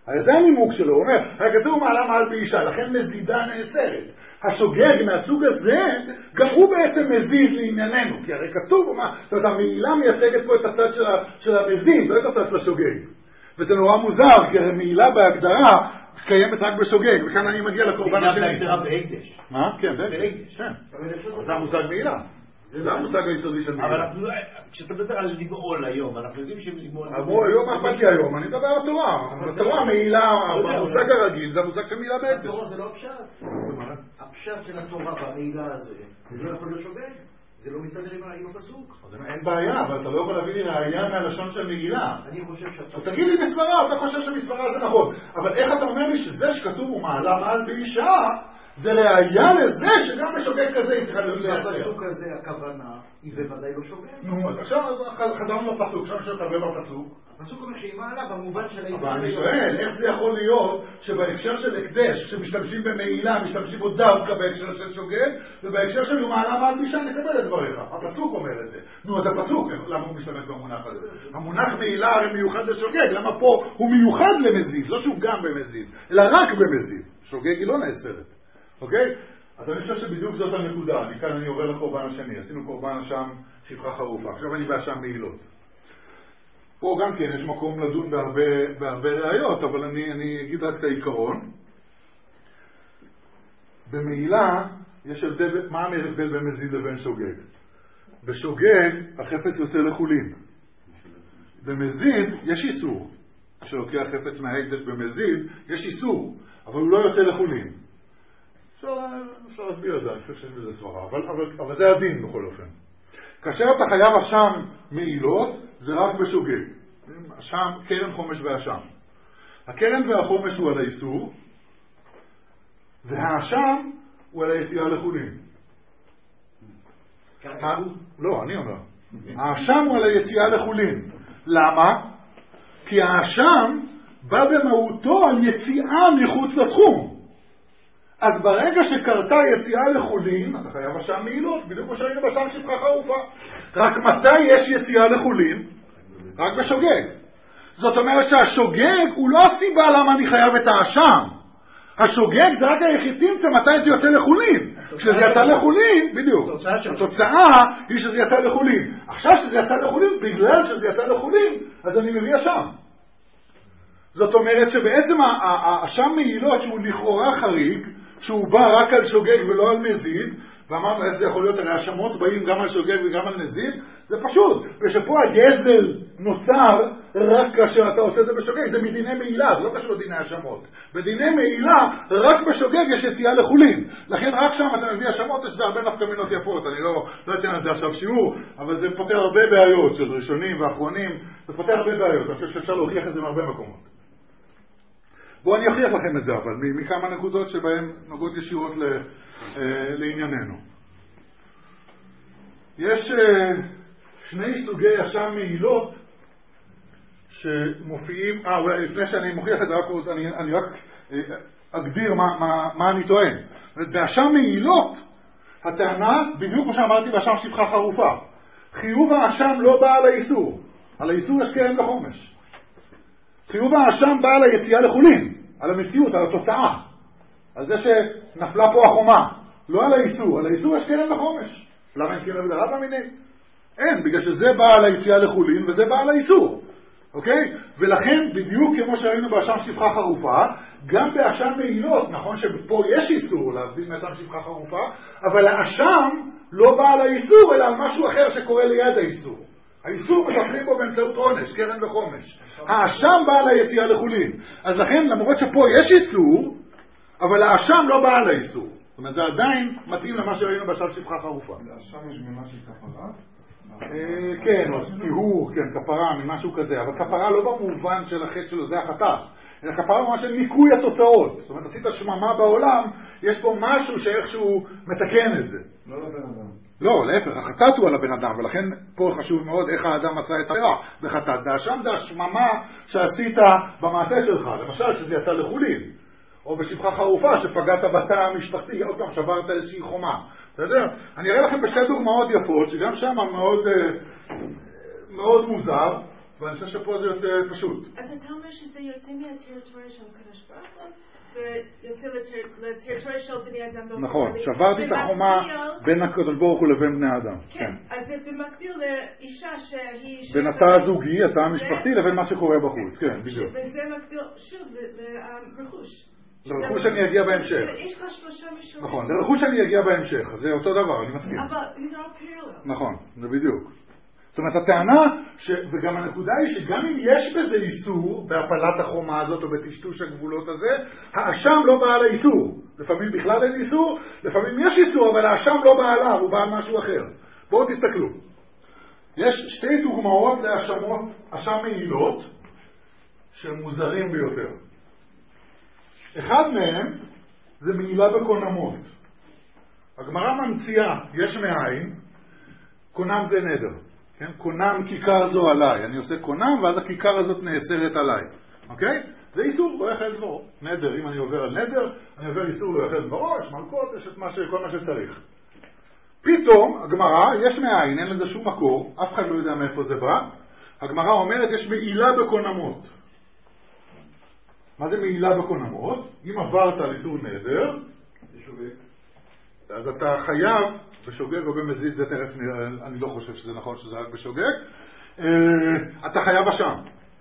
הרי זה הנימוק שלו, הוא אומר, הרי כתוב מעלה מעל באישה, לכן מזידה נאסרת. השוגג מהסוג הזה, גם הוא בעצם מזיד לענייננו, כי הרי כתוב, זאת אומרת, המעילה מייצגת פה את הצד של, של המזיד, לא את הצד של השוגג. וזה נורא מוזר, כי הרי מעילה בהגדרה קיימת רק בשוגג, וכאן אני מגיע לקורבן השני. מעילה בהגדרה בהקדש. מה? כן, בהקדש. כן. זה המושג מעילה. זה המושג היסודי של מעילה. אבל כשאתה מדבר על לגאול היום, אנחנו יודעים שהם לגאול... אמרו היום, מה אכפת לי היום? אני מדבר על התורה. התורה מעילה, המושג הרגיל, זה המושג של מעילה בהקדש. התורה זה לא הפשט. הפשט של התורה והמעילה הזה, זה לא יכול להיות שוגג. זה לא מסתדר עם הפסוק. אין בעיה, אבל אתה לא יכול להביא לי ראייה מהלשון של מגילה. אני חושב שאתה... אז תגיד לי בסברה, אתה חושב שבסברה זה נכון. אבל איך אתה אומר לי שזה שכתוב הוא מעלה מעל באישה, זה ראייה לזה שגם בשוגג כזה היא צריכה להיות להסיר. הפסוק הזה, הכוונה, היא בוודאי לא שוגג. נו, אז עכשיו חזרנו לפסוק, עכשיו שאתה עבר בפסוק. הפסוק אומר שהיא מעלה במובן של... אבל אני שואל, איך זה יכול להיות שבהקשר של הקדש, כשמשתמשים במעילה, משתמשים בו דווקא בהקשר של שוגג, ובהקשר של הוא מעלה מעל באישה נקבל את דבריך. הפסוק אומר את זה. נו, אז הפסוק, למה הוא משתמש במונח הזה? המונח מעילה הרי מיוחד לשוגג, למה פה הוא מיוחד למזיד, לא שהוא גם במזיד, אלא רק במזיד. שוגג היא לא נאסרת. אוקיי? אז אני חושב שבדיוק זאת הנקודה. אני כאן אני עובר לקורבן השני. עשינו קורבן השם שפחה חרופה. עכשיו אני באשם מעילות. פה גם כן יש מקום לדון בהרבה, בהרבה ראיות, אבל אני, אני אגיד רק את העיקרון. במעילה יש הבדל, מה ההבדל בין מזיד לבין שוגג? בשוגג החפץ יוצא לחולין. במזיד יש איסור. כשלוקח חפץ מההקדש במזיד יש איסור, אבל הוא לא יוצא לחולין. אפשר, אפשר להסביר את זה, אני חושב שיש בזה סברה, אבל, אבל, אבל זה הדין בכל אופן. כאשר אתה חייב אשם מעילות, זה רק בשוגג. אשם, קרן חומש ואשם. הקרן והחומש הוא על האיסור, והאשם הוא על היציאה לחולין. לא, אני אומר. האשם הוא על היציאה לחולין. למה? כי האשם בא במהותו על יציאה מחוץ לתחום. אז ברגע שקרתה יציאה לחולין, אתה חייב אשם מעילות, בדיוק כמו שהיינו באשם שפחה חרופה. רק מתי יש יציאה לחולין? רק בשוגג. זאת אומרת שהשוגג הוא לא הסיבה למה אני חייב את האשם. השוגג זה רק היחידים מתי זה יוצא לחולין. כשזה יצא לחולין, בדיוק. התוצאה היא שזה יצא לחולין. עכשיו שזה יצא לחולין, בגלל שזה יצא לחולין, אז אני מביא אשם. זאת אומרת שבעצם האשם מעילות שהוא לכאורה חריג, שהוא בא רק על שוגג ולא על מזיד, ואמרנו איך זה יכול להיות, הרי האשמות באים גם על שוגג וגם על מזיד, זה פשוט, ושפה הגזל נוצר רק כאשר אתה עושה את זה בשוגג, זה מדיני מעילה, זה לא קשור לדיני האשמות. בדיני מעילה, רק בשוגג יש יציאה לחולין, לכן רק שם אתה מביא האשמות, יש זה הרבה נפקמינות יפות, אני לא, לא אתן על זה עכשיו שיעור, אבל זה פותר הרבה בעיות של ראשונים ואחרונים, זה פותר הרבה בעיות, אני חושב שאפשר להוכיח את זה מהרבה מקומות. בואו אני אוכיח לכם את זה, אבל מכמה נקודות שבהן נוגעות ישירות ל, אה, לענייננו. יש אה, שני סוגי אשם מעילות שמופיעים, אה, אולי לפני שאני מוכיח את זה, רק, אני, אני רק אה, אגדיר מה, מה, מה אני טוען. באשם מעילות, הטענה, בדיוק כמו שאמרתי באשם שפחה חרופה, חיוב האשם לא בא על האיסור, על האיסור יש קרן וחומש. חיוב האשם בא על היציאה לחולין, על המציאות, על התוצאה, על זה שנפלה פה החומה, לא על האיסור, על האיסור יש קרן וחומש. למה אין קרן ודרב המיני? אין, בגלל שזה בא על היציאה לחולין וזה בא על האיסור, אוקיי? ולכן בדיוק כמו שראינו באשם שפחה חרופה, גם באשם מעילות, נכון שפה יש איסור להבדיל מאשם שפחה חרופה, אבל האשם לא בא על האיסור אלא על משהו אחר שקורה ליד האיסור. האיסור מטפלים בו באמצעות עונש, קרן וחומש. האשם בא על היציאה לחולין. אז לכן, למרות שפה יש איסור, אבל האשם לא בא על האיסור. זאת אומרת, זה עדיין מתאים למה שראינו באשם שפחה חרופה. האשם יש ממה של כפרה? כן, טיהור, כן, כפרה, ממשהו כזה. אבל כפרה לא במובן של החטא שלו, זה החטאת. אלא כפרה ממש של ניקוי התוצאות. זאת אומרת, עשית שממה בעולם, יש פה משהו שאיכשהו מתקן את זה. לא לבן אדם. לא, להפך, החטאת הוא על הבן אדם, ולכן פה חשוב מאוד איך האדם עשה את הרע בחטאת. והאשם זה השממה שעשית במעשה שלך, למשל שזה יצא לחולין, או בשפחה חרופה שפגעת בתא המשפחתי, עוד פעם שברת איזושהי חומה. אתה יודע, אני אראה לכם בשתי דוגמאות יפות, שגם שם מאוד, מאוד מוזר, ואני חושב שפה זה יותר פשוט. אז אתה אומר שזה יוצא מהטריטוריה של הקדוש ברוך הוא, ויוצא לטריטוריה של בני אדם. נכון, שברתי את החומה בין הקדוש ברוך הוא לבין בני אדם. כן, אז זה במקביל לאישה שהיא... בין התא הזוגי, התא המשפחתי, לבין מה שקורה בחוץ, כן, בדיוק. וזה מקביל, שוב, לרכוש. לרכוש אני אגיע בהמשך. יש לך שלושה מישורים. נכון, לרכוש אני אגיע בהמשך, זה אותו דבר, אני מסכים. אבל זה לא פרלל. נכון, זה בדיוק. זאת אומרת, הטענה, ש... וגם הנקודה היא שגם אם יש בזה איסור, בהפלת החומה הזאת או בטשטוש הגבולות הזה, האשם לא בא על האיסור. לפעמים בכלל אין איסור, לפעמים יש איסור, אבל האשם לא בא עליו, הוא בא על משהו אחר. בואו תסתכלו. יש שתי דוגמאות להאשמות, אשם מעילות, שהם מוזרים ביותר. אחד מהם זה מעילה בקונמות. הגמרא ממציאה, יש מאין, קונם זה נדר. כן? קונם כיכר זו עליי. אני עושה קונם ואז הכיכר הזאת נאסרת עליי. אוקיי? זה איסור, לא יחל דברו. נדר, אם אני עובר על נדר, אני עובר איסור לא יחל דברו, יש מלכות, יש את מה ש... כל מה שצריך. פתאום, הגמרא, יש מאין, אין לזה שום מקור, אף אחד לא יודע מאיפה זה בא. הגמרא אומרת, יש מעילה בקונמות. מה זה מעילה בקונמות? אם עברת על איסור נדר, אז אתה חייב, בשוגג או במזיד, זה תרף, אני לא חושב שזה נכון שזה רק בשוגג, אתה חייב אשם.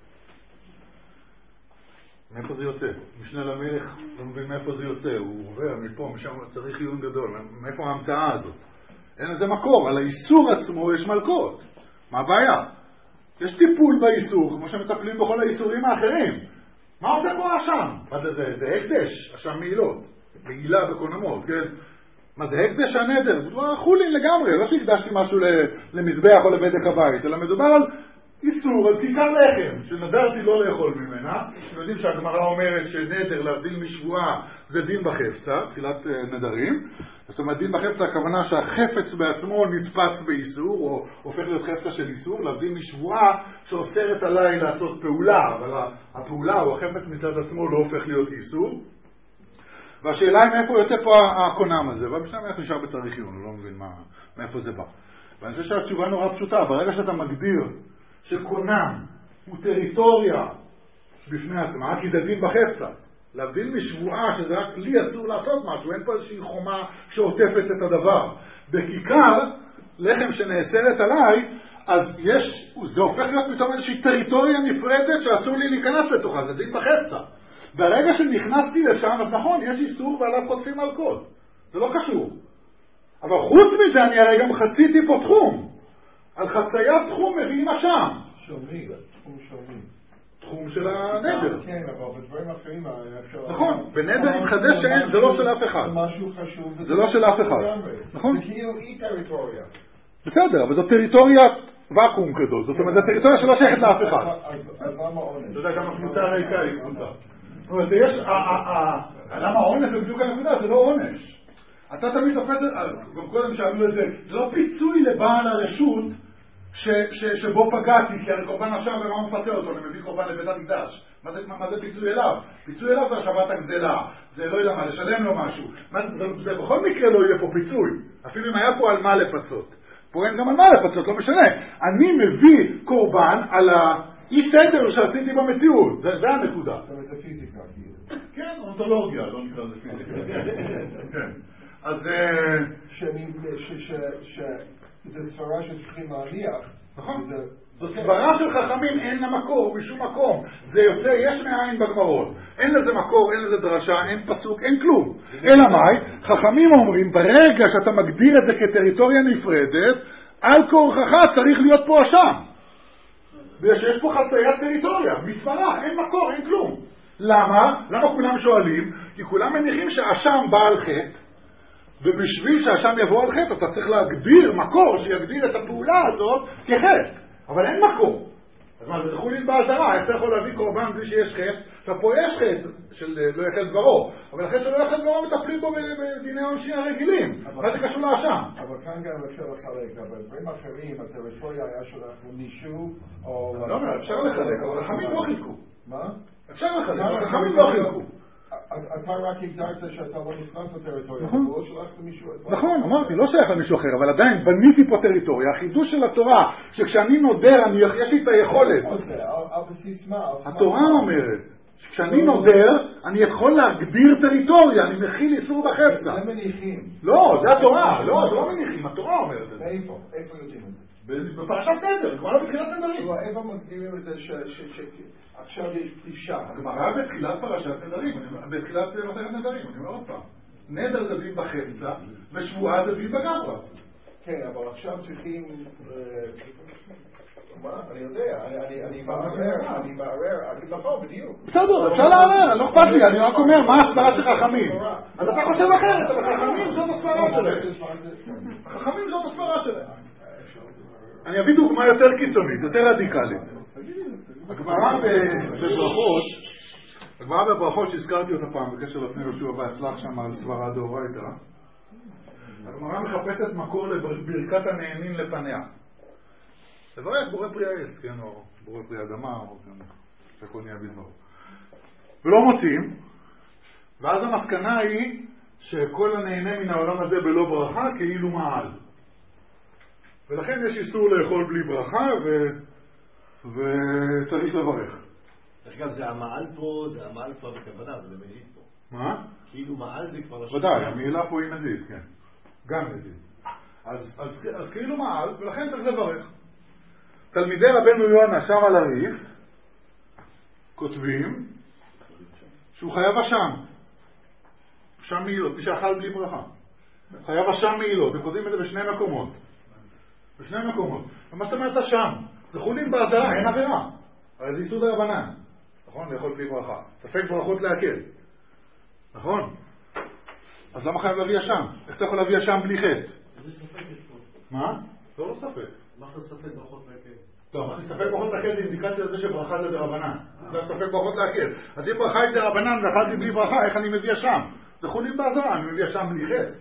מאיפה זה יוצא? משנה למלך לא מבין מאיפה זה יוצא, הוא עובר מפה, משם צריך עיון גדול, מאיפה ההמצאה הזאת? אין לזה מקור, על האיסור עצמו יש מלכות. מה הבעיה? יש טיפול באיסור, כמו שמטפלים בכל האיסורים האחרים. מה עושה פה אשם? מה זה זה? זה הקדש, אשם מעילות. מעילה בקונמות, כן? מה זה הקדש הנדר? זה לא חולין לגמרי, לא שהקדשתי משהו למזבח או לבדק הבית, אלא מדובר על איסור, על כיכר לחם, שנדרתי לא לאכול ממנה. אתם יודעים שהגמרא אומרת שנדר להבדיל משבועה זה דין בחפצה, תחילת נדרים. זאת אומרת, דין בחפצה הכוונה שהחפץ בעצמו נתפס באיסור, או הופך להיות חפצה של איסור, להבדיל משבועה שאוסרת עליי לעשות פעולה, אבל הפעולה או החפץ מצד עצמו לא הופך להיות איסור. והשאלה היא מאיפה יוצא פה הקונם הזה, והמשנה מלך נשאר בצריך עיון, הוא לא מבין מה, מאיפה זה בא. ואני חושב שהתשובה נורא פשוטה, ברגע שאתה מגדיר שקונם הוא טריטוריה בפני עצמה, כי זה דין בחפצה, להבדיל משבועה שזה רק לי אסור לעשות משהו, אין פה איזושהי חומה שעוטפת את הדבר. בכיכר, לחם שנאסרת עליי, אז יש, זה הופך להיות פתאום איזושהי טריטוריה נפרדת שאסור לי להיכנס לתוכה, זה דין בחפצה. ברגע שנכנסתי לשם, אז נכון, יש איסור ועליו חוטפים מלכות. זה לא קשור. אבל חוץ מזה אני הרי גם חציתי פה תחום. על חציית תחום מביאים אשם. שומרים, תחום שומרים. תחום של הנדר. כן, אבל בדברים אחרים... נכון, בנדר מתחדש שאין, זה לא של אף אחד. זה משהו חשוב. זה לא של אף אחד. נכון? זה כאילו אי טריטוריה. בסדר, אבל זו טריטוריית ואקום כזאת. זאת אומרת, זו טריטוריה שלא שייכת לאף אחד. אז למה עונש? אתה יודע, גם הקבוצה הריקה היא קבוצה. זאת אומרת, יש... למה עונש זה בדיוק הנקודה? זה לא עונש. אתה תמיד תופס, גם קודם שאלו את זה, זה לא פיצוי לבעל הרשות שבו פגעתי, כי הרי קורבן עכשיו ומה הוא מפתה אותו, אני מביא קורבן לבית המקדש. מה זה, מה זה פיצוי אליו? פיצוי אליו זה השבת הגזלה, זה לא יודע מה, לשלם לו משהו. זה בכל מקרה לא יהיה פה פיצוי, אפילו אם היה פה על מה לפצות. פה אין גם על מה לפצות, לא משנה. אני מביא קורבן על האי סדר שעשיתי במציאות, זה, זה הנקודה. זה פיזיקה. כן, אונתולוגיה, לא נקרא לזה פיזיקה. כן. אז שזה סברה שצריכים להניח. נכון. זו סברה של חכמים, אין לה מקור בשום מקום. זה יוצא, יש מאין בגמרות. אין לזה מקור, אין לזה דרשה, אין פסוק, אין כלום. אלא מאי, חכמים אומרים, ברגע שאתה מגדיר את זה כטריטוריה נפרדת, על כורחך צריך להיות פה אשם. ויש פה חציית טריטוריה, מספרה, אין מקור, אין כלום. למה? למה כולם שואלים? כי כולם מניחים שאשם בא על חטא, ובשביל שהשם יבוא על חטא, אתה צריך להגדיר מקור שיגדיר את הפעולה הזאת כחטא. אבל אין מקור. אז מה, זה חולין בהזרה, איך אתה יכול להביא קורבן בלי שיש חטא? עכשיו פה יש חטא של לא יחל דברו, אבל החטא שלא יחל דברו מטפלים בו בדיני עונשין הרגילים. מה זה קשור לאשם? אבל כאן גם אפשר לחלק, אבל דברים אחרים, הטריטוריה היה שלך מישהו, או... לא אומר, אפשר לחלק, אבל חכמים לא חילקו. מה? אפשר לחלק, אבל חכמים לא חילקו. אתה רק הגדרת שאתה לא נכנס לטריטוריה, נכון. ולא שלחת למישהו. נכון, אמרתי, לא שייך למישהו אחר, אבל עדיין בניתי פה טריטוריה. החידוש של התורה, שכשאני נודר, אני, יש לי את היכולת. על בסיס מה? התורה אומרת, כשאני נודר, אני יכול להגדיר טריטוריה, אני מכיל איסור בחפצה. זה מניחים. לא, זה התורה, לא, זה לא מניחים, התורה אומרת את זה. איפה? איפה יודעים את זה? בפרשת נדר, כבר לא בתחילת נדרים. איפה מגדירים את זה שעכשיו יש פלישה? הגמרא בתחילת פרשת נדרים, בתחילת מסכת נדרים, אני אומר עוד פעם. נדר דבים בחפצה, ושבועה דבים בגברא. כן, אבל עכשיו צריכים... מה? אני יודע, אני מערער, אני מערער, אני נכון, בדיוק. בסדר, אפשר לערער, לא אכפת לי, אני רק אומר, מה הסברה של חכמים? אז אתה חושב אחרת, אבל חכמים זאת הסברה שלהם. חכמים זאת הסברה שלהם. אני אביא דוגמה יותר קיצונית, יותר רדיקלית. הגמרא בברכות, הגמרא בברכות שהזכרתי אותה פעם בקשר לפני יהושע והצלח שם על סברה דאורייתא, הגמרא מחפשת מקור לברכת הנהנין לפניה. לברך בורא פרי העץ, כן, או בורא פרי אדמה, או כן, שהכל נהיה בדברו. ולא מוצאים, ואז המסקנה היא שכל הנהנה מן העולם הזה בלא ברכה כאילו מעל. ולכן יש איסור לאכול בלי ברכה, ו... וצריך לברך. אגב, זה המעל פה, זה המעל פה בכוונה, זה במזיד פה. מה? כאילו מעל זה כבר... ודאי, המילה פה היא מזיד, כן. גם מזיד. אז, אז, אז כאילו מעל, ולכן צריך לברך. תלמידי רבנו יונה שם על הריף, כותבים שהוא חייב אשם. אשם מעילות, מי שאכל בלי ברכה. חייב אשם מעילות, הם כותבים את זה בשני מקומות. בשני מקומות. ומה זאת אומרת אשם? זה חולין באזרה, אין עבירה. הרי זה איסור דרבנן. נכון? לאכול בלי ברכה. ספק ברכות להקל. נכון? אז למה חייב להביא אשם? איך אתה יכול להביא אשם בלי חטא? איזה ספק יש פה? מה? זה לא ספק. מה אתה ספק ברכות להקל? טוב, אני ספק ברכות להקל זה אינדיקציה לזה שברכה זה דרבנן. זה ספק ברכות להקל. אז אם ברכה היא דרבנן ואכלתי בלי ברכה, איך אני מביא אשם? זה חולין באזרה, אני מביא אשם בלי חטא.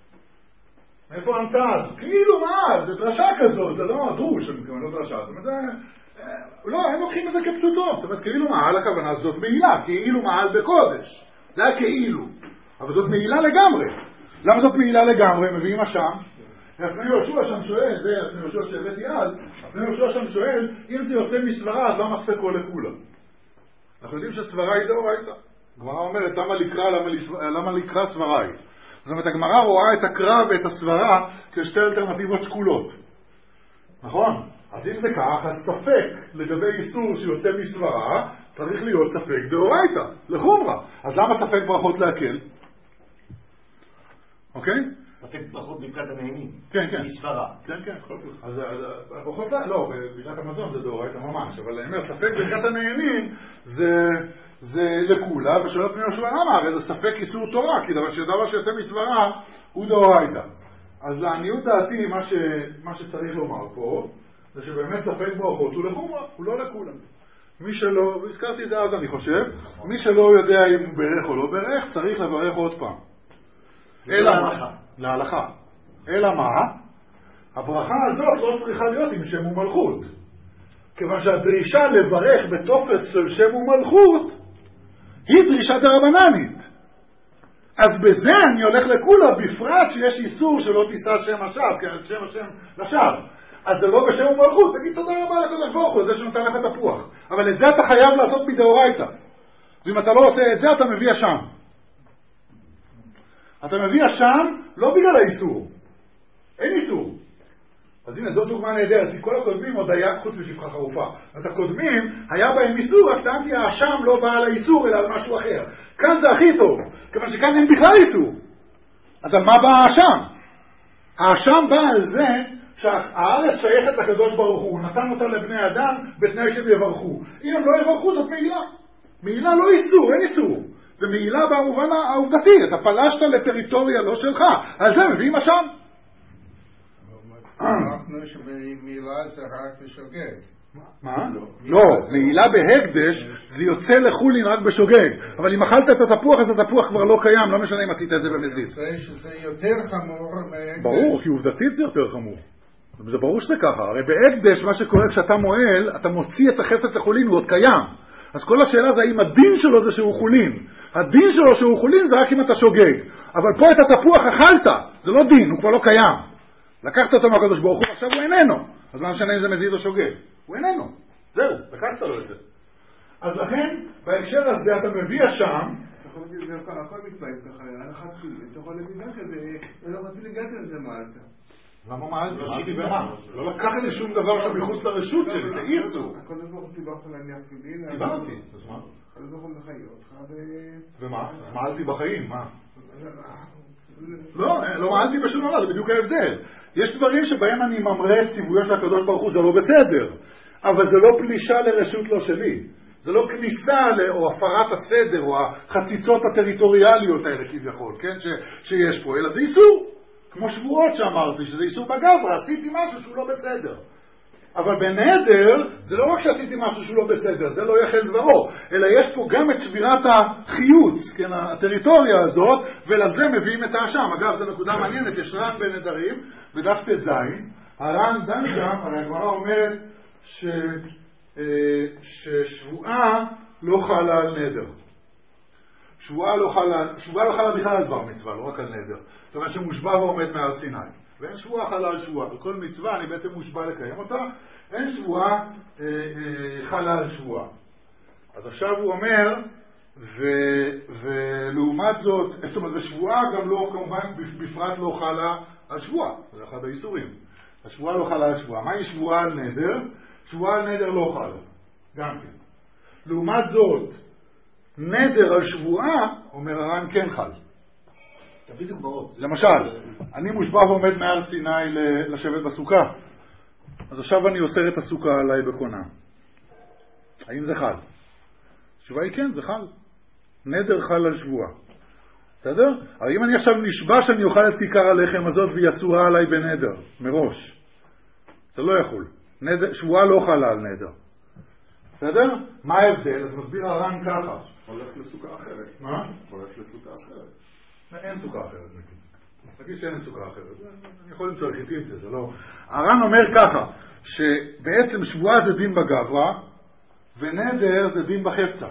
איפה המצאה? כאילו מה? זה דרשה כזאת, זה לא דרוש, אני מתכוון, לא דרשה. זאת אומרת, לא, הם לוקחים את זה כפשוטות. זאת אומרת, כאילו מעל הכוונה, זאת מעילה, כאילו מעל בקודש. זה היה כאילו. אבל זאת מעילה לגמרי. למה זאת מעילה לגמרי? מביאים אשם. לפני יהושע שם שואל, זה לפני יהושע שהבאתי אז, לפני יהושע שם שואל, אם זה יוצא מסברה, אז למה ספקו לכולה? אנחנו יודעים שסברה היא דאורייתא. הגמרא אומרת, למה לקרא סברה היא? זאת אומרת, הגמרא רואה את הקרא ואת הסברה כשתי אלטרנטיבות שקולות. נכון? אז אם זה כך, אז ספק לגבי איסור שיוצא מסברה, צריך להיות ספק דאורייתא, לחומרה. אז למה ספק ברכות להקל? אוקיי? ספק ברכות ברכת הנהנים. כן, כן. מסברה. כן, כן. אז ברכות לא, ברכת המזון זה דאורייתא ממש, אבל אני אומר, ספק ברכת הנהנים זה... זה לכולה, ושואל פני יהושע למה? הרי זה ספק איסור תורה, כי דבר שדבר שיוצא מסברה הוא דאורייתא. אז לעניות דעתי, מה, ש... מה שצריך לומר פה, זה שבאמת ספק ברכות הוא לחומרה, הוא לא לכולה. מי שלא, והזכרתי את זה אז אני חושב, מי שלא יודע אם הוא ברך או לא ברך, צריך לברך עוד פעם. אלא מה? להלכה. אלא מה? הברכה הזאת לא צריכה להיות עם שם ומלכות. כיוון שהדרישה לברך בטופס של שם ומלכות היא דרישה דרבננית. אז בזה אני הולך לכולה, בפרט שיש איסור שלא תישא שם השווא, כן, שם השם לשווא. אז זה לא בשם ומלכות, תגיד תודה רבה לקדוש ברוך הוא, זה שנותן לך תפוח. אבל את זה אתה חייב לעשות מדאורייתא. ואם אתה לא עושה את זה, אתה מביא אשם. אתה מביא אשם לא בגלל האיסור. אין איסור. אז הנה, זאת דוגמה נהדרת, כי כל הקודמים עוד היה חוץ משפחה חרופה. את הקודמים היה בהם איסור, רק טענתי האשם לא בא על האיסור, אלא על משהו אחר. כאן זה הכי טוב, כיוון שכאן אין בכלל איסור. אז על מה בא האשם? האשם בא על זה שהארץ שייכת לקדוש ברוך הוא, נתן אותה לבני אדם בתנאי שהם יברכו. אם הם לא יברכו, זאת מעילה. מעילה לא איסור, אין איסור. זה מעילה במובן העובדתי, אתה פלשת לטריטוריה לא שלך, על זה מביאים אשם. אנחנו שמילה זה רק בשוגג. מה? לא, מעילה בהקדש זה יוצא לחולין רק בשוגג. אבל אם אכלת את התפוח, אז התפוח כבר לא קיים, לא משנה אם עשית את זה במזיד. זה שזה יותר חמור מהקדש. ברור, כי עובדתית זה יותר חמור. זה ברור שזה ככה. הרי בהקדש מה שקורה כשאתה מועל, אתה מוציא את החפץ לחולין, הוא עוד קיים. אז כל השאלה זה האם הדין שלו זה שהוא חולין. הדין שלו שהוא חולין זה רק אם אתה שוגג. אבל פה את התפוח אכלת, זה לא דין, הוא כבר לא קיים. לקחת אותו מהקדוש ברוך הוא, עכשיו הוא איננו. אז מה משנה אם זה מזיד או שוגג? הוא איננו. זהו, לקחת לו את זה. אז לכן, בהקשר הזה אתה מביא שם, אתה יכול להגיד, זה הכל מתפעים ככה, הלכת חילים, אתה יכול להגיד לך, ולא רציתי לגעת על זה מעלת. למה מעלת? מעלתי במה? לא לקחת לי שום דבר שם מחוץ לרשות שלי, זה ירצו. הקדוש ברוך הוא דיברת להניח תפילין. דיברתי, אז מה? הקדוש ברוך הוא מחיה אותך ו... ומה? מעלתי בחיים, מה? לא, לא מעלתי בשום דבר, זה בדיוק ההבדל. יש דברים שבהם אני ממרא את ציוויו של הקדוש ברוך הוא, זה לא בסדר. אבל זה לא פלישה לרשות לא שלי. זה לא כניסה או הפרת הסדר או החציצות הטריטוריאליות האלה כביכול, כן? ש, שיש פה, אלא זה איסור. כמו שבועות שאמרתי, שזה איסור בגברה, עשיתי משהו שהוא לא בסדר. אבל בנדר, זה לא רק שעשיתי משהו שהוא לא בסדר, זה לא יחל דברו, אלא יש פה גם את שבירת החיוץ, כן, הטריטוריה הזאת, ולזה מביאים את האשם. אגב, זו נקודה מעניינת, יש רן בנדרים, בדף ט"ז, הרן דן שם, הרי הגמרא אומרת ש, ששבועה לא חלה על נדר. שבועה לא חלה, שבועה לא חלה בכלל על דבר מצווה, לא רק על נדר. זאת אומרת שמושבע ועומד מהר סיני. ואין שבועה חלה על שבועה. בכל מצווה אני בעצם מושבע לקיים אותה. אין שבועה אה, אה, חלה על שבועה. אז עכשיו הוא אומר, ו, ולעומת זאת, זאת אומרת, בשבועה גם לא, כמובן, בפרט לא חלה על שבועה. זה אחד האיסורים. השבועה לא חלה על שבועה. מהי שבועה על נדר? שבועה על נדר לא חלה. גם כן. לעומת זאת, נדר על שבועה, אומר הר"ן כן חל. תביא דוגמאות. למשל, אני מושבע ועומד מהר סיני לשבת בסוכה. אז עכשיו אני אוסר את הסוכה עליי בקונה. האם זה חל? התשובה היא כן, זה חל. נדר חל על שבועה. בסדר? אבל אם אני עכשיו נשבע שאני אוכל את כיכר הלחם הזאת והיא אסורה עליי בנדר, מראש, זה לא יכול. נדר, שבועה לא חלה על נדר. בסדר? מה ההבדל? אז מסביר הר"ן ככה. הולך לסוכה אחרת. מה? הולך לסוכה אחרת. אין סוכה אחרת, נגיד. נגיד שאין סוכה אחרת. אני יכול למצוא לחיטים את זה, זה לא... הר"ן אומר ככה, שבעצם שבועה זה דין בגברה, ונדר זה דין בחפצה.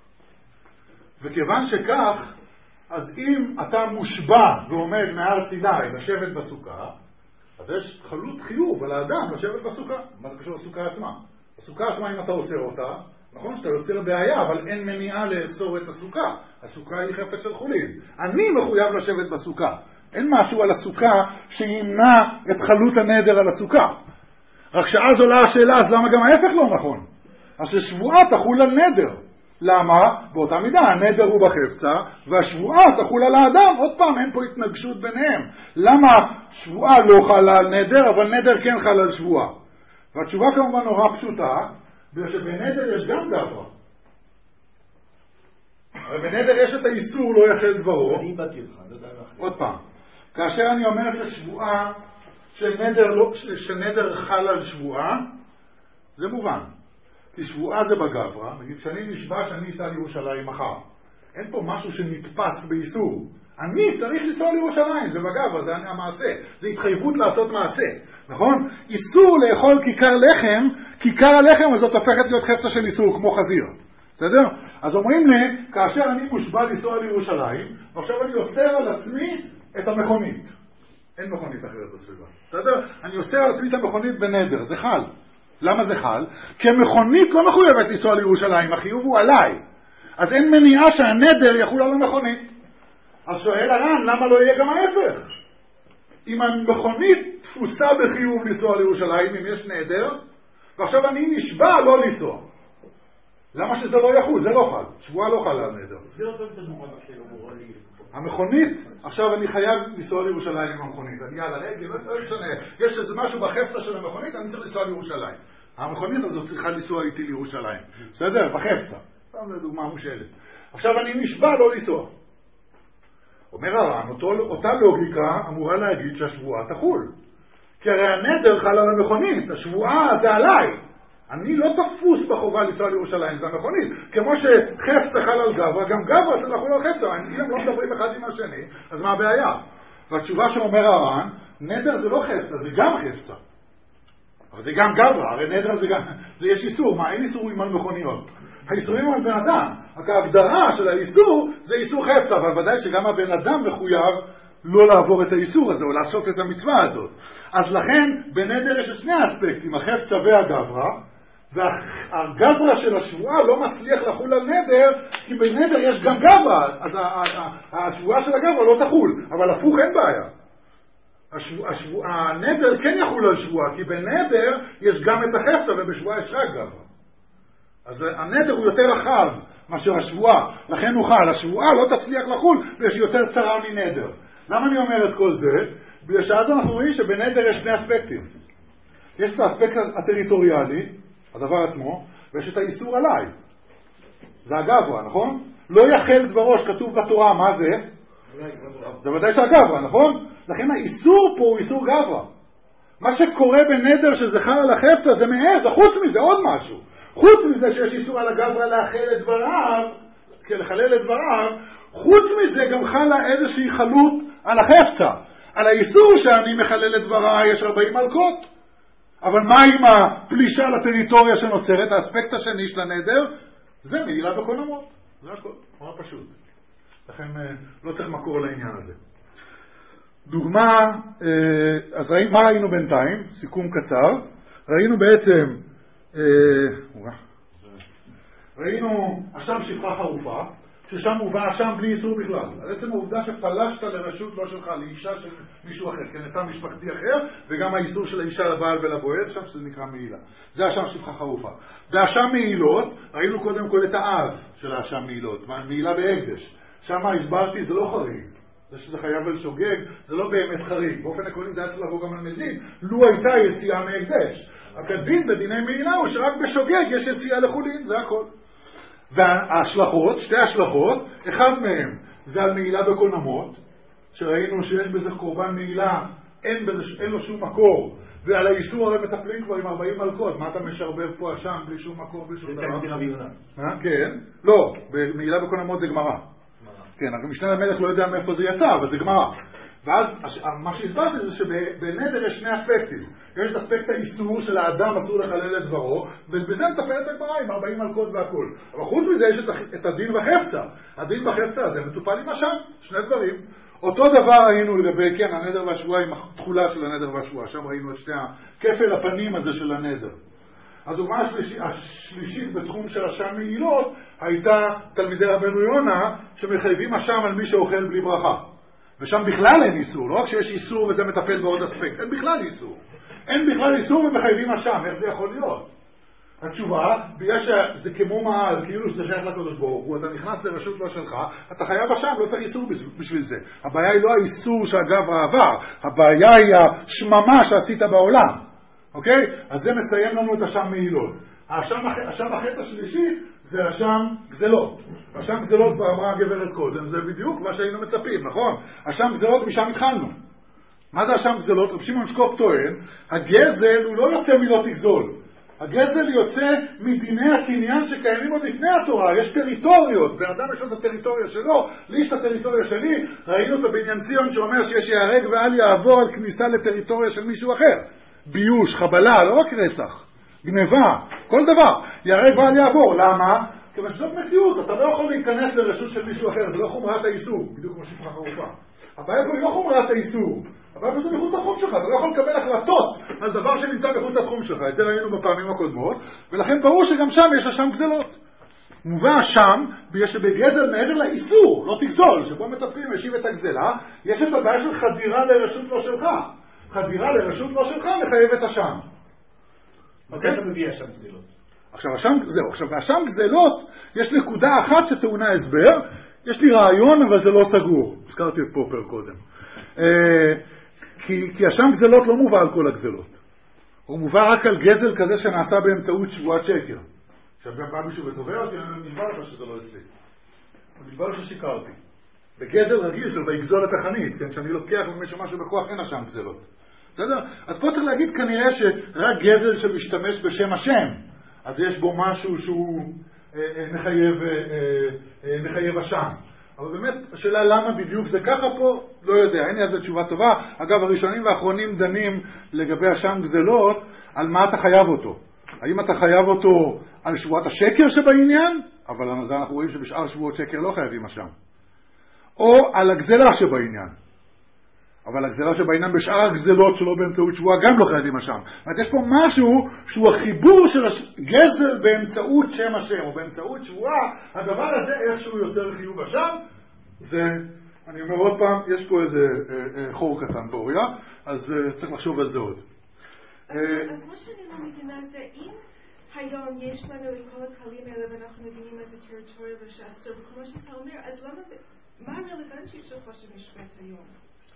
וכיוון שכך, אז אם אתה מושבע ועומד מהר סיני לשבת בסוכה, אז יש חלות חיוב על האדם לשבת בסוכה. מה זה קשור לסוכה עצמה? הסוכה עצמה אם אתה עוצר אותה, נכון שאתה יוצר בעיה, אבל אין מניעה לאסור את הסוכה. הסוכה היא חפץ של חולין. אני מחויב לשבת בסוכה. אין משהו על הסוכה שימנע את חלות הנדר על הסוכה. רק שאז עולה השאלה, אז למה גם ההפך לא נכון? אז ששבועה תחול על נדר. למה? באותה מידה, הנדר הוא בחפצה, והשבועה תחול על האדם. עוד פעם, אין פה התנגשות ביניהם. למה שבועה לא חלה על נדר, אבל נדר כן חל על שבועה? והתשובה כמובן נורא פשוטה, בגלל שבנדר יש גם גברה. אבל בנדר יש את האיסור לא יחל דברו. אני באתי לך, לא יודע לך. עוד פעם, כאשר אני אומר את השבועה שנדר, לא, שנדר חל על שבועה, זה מובן. כי שבועה זה בגברה, נגיד שאני נשבע שאני אסע לירושלים מחר. אין פה משהו שנתפס באיסור. אני צריך לנסוע לירושלים, זה בגברה, זה המעשה. זה התחייבות לעשות מעשה. נכון? איסור לאכול כיכר לחם, כיכר הלחם הזאת הופכת להיות חפצה של איסור, כמו חזיר. בסדר? אז אומרים לי, כאשר אני מושבע לנסוע לירושלים, ועכשיו אני יוצר על עצמי את המכונית. אין מכונית אחרת בסביבה. בסדר? אני יוצר על עצמי את המכונית בנדר, זה חל. למה זה חל? כי המכונית לא מחויבת לנסוע לירושלים, החיוב הוא עליי. אז אין מניעה שהנדר יחול על המכונית. אז שואל הר"ן, למה לא יהיה גם ההפך? אם המכונית תפוסה בחיוב לנסוע לירושלים, אם יש נדר, ועכשיו אני נשבע לא לנסוע. למה שזה לא יחול? זה לא חל. שבועה לא חל על נדר. המכונית, עכשיו אני חייב לנסוע לירושלים עם המכונית. אני על הרגל, לא משנה. יש איזה משהו בחפצה של המכונית, אני צריך לנסוע לירושלים. המכונית הזאת צריכה לנסוע איתי לירושלים. בסדר? בחפצה. סתם לדוגמה מושלת. עכשיו אני נשבע לא לנסוע. אומר הר"ן, אותה לוגיקה אמורה להגיד שהשבועה תחול. כי הרי הנדר חל על המכונית, השבועה זה עליי. אני לא תפוס בחובה לנסוע לירושלים, זה המכונית. כמו שחפצה חל על גברה, גם גברה זה לחול על חפצה. אם הם לא מדברים אחד עם השני, אז מה הבעיה? והתשובה שאומר הר"ן, נדר זה לא חפצה, זה גם חפצה. אבל זה גם גברה, הרי נדר זה גם, זה יש איסור, מה? אין איסורים על מכוניות. האיסורים הם על בן אדם. רק ההגדרה של האיסור זה איסור חפצה, אבל ודאי שגם הבן אדם מחויב לא לעבור את האיסור הזה, או לעשות את המצווה הזאת. אז לכן, בנדר יש שני אספקטים, החפצה והגברה, והגברה של השבועה לא מצליח לחול על נדר, כי בנדר יש גם גברה, אז השבועה של הגברה לא תחול, אבל הפוך אין בעיה. השבוע, השבוע, הנדר כן יחול על שבועה, כי בנדר יש גם את החפצה ובשבועה יש רק גברה. אז הנדר הוא יותר רחב מאשר השבועה, לכן הוא חל. השבועה לא תצליח לחול ויש יותר צרה מנדר. למה אני אומר את כל זה? בגלל שאז אנחנו רואים שבנדר יש שני אספקטים. יש את האספקט הטריטוריאלי, הדבר עצמו, ויש את האיסור עליי. זה הגברה, נכון? לא יחל דברו שכתוב בתורה, מה זה? זה ודאי שהגברה, נכון? לכן האיסור פה הוא איסור גברה. מה שקורה בנדר שזה חל על החפצה זה מעז, חוץ מזה עוד משהו. חוץ מזה שיש איסור על הגברה לאחל את דבריו, לחלל את דבריו, חוץ מזה גם חלה איזושהי חלות על החפצה. על האיסור שאני מחלל את דבריי יש ארבעים מלכות. אבל מה עם הפלישה לטריטוריה שנוצרת? האספקט השני של הנדר זה מעילה בכל אמות. זה הכל, מאוד פשוט. לכן לא צריך מקור לעניין הזה. דוגמה, אז ראי, מה ראינו בינתיים? סיכום קצר. ראינו בעצם, ראינו אשם שפחה חרופה, ששם מובא אשם בלי איסור בכלל. אז עצם העובדה שפלשת לרשות לא שלך, לאישה של מישהו אחר, כן, אתה משפחתי אחר, וגם האיסור של האישה לבעל ולבועל, שם שזה נקרא מעילה. זה אשם שפחה חרופה. ואשם מעילות, ראינו קודם כל את האב של האשם מעילות, מעילה בהקדש. שם הסברתי, זה לא חריג. זה שזה חייב על שוגג, זה לא באמת חריג. באופן עקרוני זה היה צריך לבוא גם על מזין, לו הייתה יציאה מהקדש. הכדין בדיני מעילה הוא שרק בשוגג יש יציאה לחולין, זה הכל. וההשלכות, שתי השלכות, אחד מהם זה על מעילה בכל נמות, שראינו שיש בזה קורבן מעילה, אין, בזה, אין לו שום מקור, ועל האיסור הרי מטפלים כבר עם ארבעים מלכות, מה אתה משרבר פה אשם בלי שום מקור, בלי שום דבר? כן, לא, במעילה בכל נמות זה גמרא. כן, אבל משנה למלך לא יודע מאיפה זה יצא, אבל זה גמרא. ואז מה שהסברתי זה שבנדר יש שני אספקטים. יש את אספקט האיסור של האדם אסור לחלל את דברו, ובזה מטפלת הגמרא עם ארבעים מלכות והכל. אבל חוץ מזה יש את הדין וחפצה. הדין וחפצה הזה מטופל עם אשם, שני דברים. אותו דבר ראינו לגבי, כן, הנדר והשבועה עם התחולה של הנדר והשבועה. שם ראינו את שתי הכפל הפנים הזה של הנדר. הדוגמה השלישית, השלישית בתחום של אשם מעילות הייתה תלמידי רבנו יונה שמחייבים אשם על מי שאוכל בלי ברכה. ושם בכלל אין איסור, לא רק שיש איסור וזה מטפל בעוד אספקט, אין בכלל איסור. אין בכלל איסור ומחייבים אשם, איך זה יכול להיות? התשובה, בגלל שזה כמו מעל, כאילו שזה שייך לקדוש ברוך הוא, אתה נכנס לרשות לא שלך, אתה חייב אשם, לא צריך איסור בשביל זה. הבעיה היא לא האיסור שאגב העבר, הבעיה היא השממה שעשית בעולם. אוקיי? אז זה מסיים לנו את אשם מעילות. אשם החטא השלישי זה אשם גזלות. אשם גזלות כבר אמרה הגברת קודם, זה בדיוק מה שהיינו מצפים, נכון? אשם גזלות משם התחלנו. מה זה אשם גזלות? רב שמעון שקופ טוען, הגזל הוא לא יוצא מלא תגזול. הגזל יוצא מדיני הקניין שקיימים עוד לפני התורה. יש טריטוריות, בן אדם יש לו את הטריטוריה שלו, לי יש את הטריטוריה שלי. ראינו אותו בעניין ציון שאומר שיש יהרג ואל יעבור על כניסה לטריטוריה של מישהו אחר. ביוש, חבלה, לא רק רצח, גניבה, כל דבר, יהרג ואל יעבור. למה? כיוון שזאת מציאות, אתה לא יכול להיכנס לרשות של מישהו אחר, זה לא חומרת האיסור, בדיוק כמו שפחה חרופה. הבעיה פה היא לא חומרת האיסור, הבעיה פה זה מחוץ לתחום שלך, אתה לא יכול לקבל החלטות על דבר שנמצא מחוץ לתחום שלך, את זה ראינו בפעמים הקודמות, ולכן ברור שגם שם יש אשם גזלות. מובא אשם, בגלל שבגזל מעבר לאיסור, לא תגזול, שבו מטפלים משיב את הגזלה, יש את הבעיה של חדירה לרשות לא שלך. חדירה לרשות לא שלך מחייבת אשם. מתי אתה מביא אשם גזלות? עכשיו, אשם, זהו, עכשיו, באשם גזלות יש נקודה אחת שטעונה הסבר, יש לי רעיון אבל זה לא סגור. הזכרתי את פופר קודם. אה, כי, כי אשם גזלות לא מובא על כל הגזלות. הוא מובא רק על גזל כזה שנעשה באמצעות שבועת שקר. עכשיו, גם בא מישהו ותובע אותי, אני נשבע לך שזה לא אצלי. אני נשבע לך ששיקרתי. בגזל רגיל של ויגזול את החנית, כן, שאני לוקח למישהו משהו בכוח, אין אשם גזלות. בסדר? אז פה צריך להגיד כנראה שרק גזל שמשתמש בשם השם, אז יש בו משהו שהוא אה, אה, מחייב, אה, אה, מחייב אשם. אבל באמת, השאלה למה בדיוק זה ככה פה, לא יודע, אין לי על זה תשובה טובה. אגב, הראשונים והאחרונים דנים לגבי אשם גזלות, על מה אתה חייב אותו. האם אתה חייב אותו על שבועת השקר שבעניין, אבל אנחנו רואים שבשאר שבועות שקר לא חייבים אשם, או על הגזלה שבעניין, אבל הגזלה שבעניין בשאר הגזלות שלו באמצעות שבועה גם לא חייבים אשם. זאת אומרת, יש פה משהו שהוא החיבור של הגזל באמצעות שם השם או באמצעות שבועה. הדבר הזה איכשהו יוצר חיוב אשם. זה, אני אומר עוד פעם, יש פה איזה אה, אה, חור קטן תיאוריה, אז אה, צריך לחשוב על זה עוד. אז מה שאני לא מבינה זה, אם היום יש לנו את כל הכלים האלה ואנחנו מבינים את הטריטוריה ושאסור, וכמו שאתה אומר, אז למה, מה הרלוונטיות של חושן משפט היום?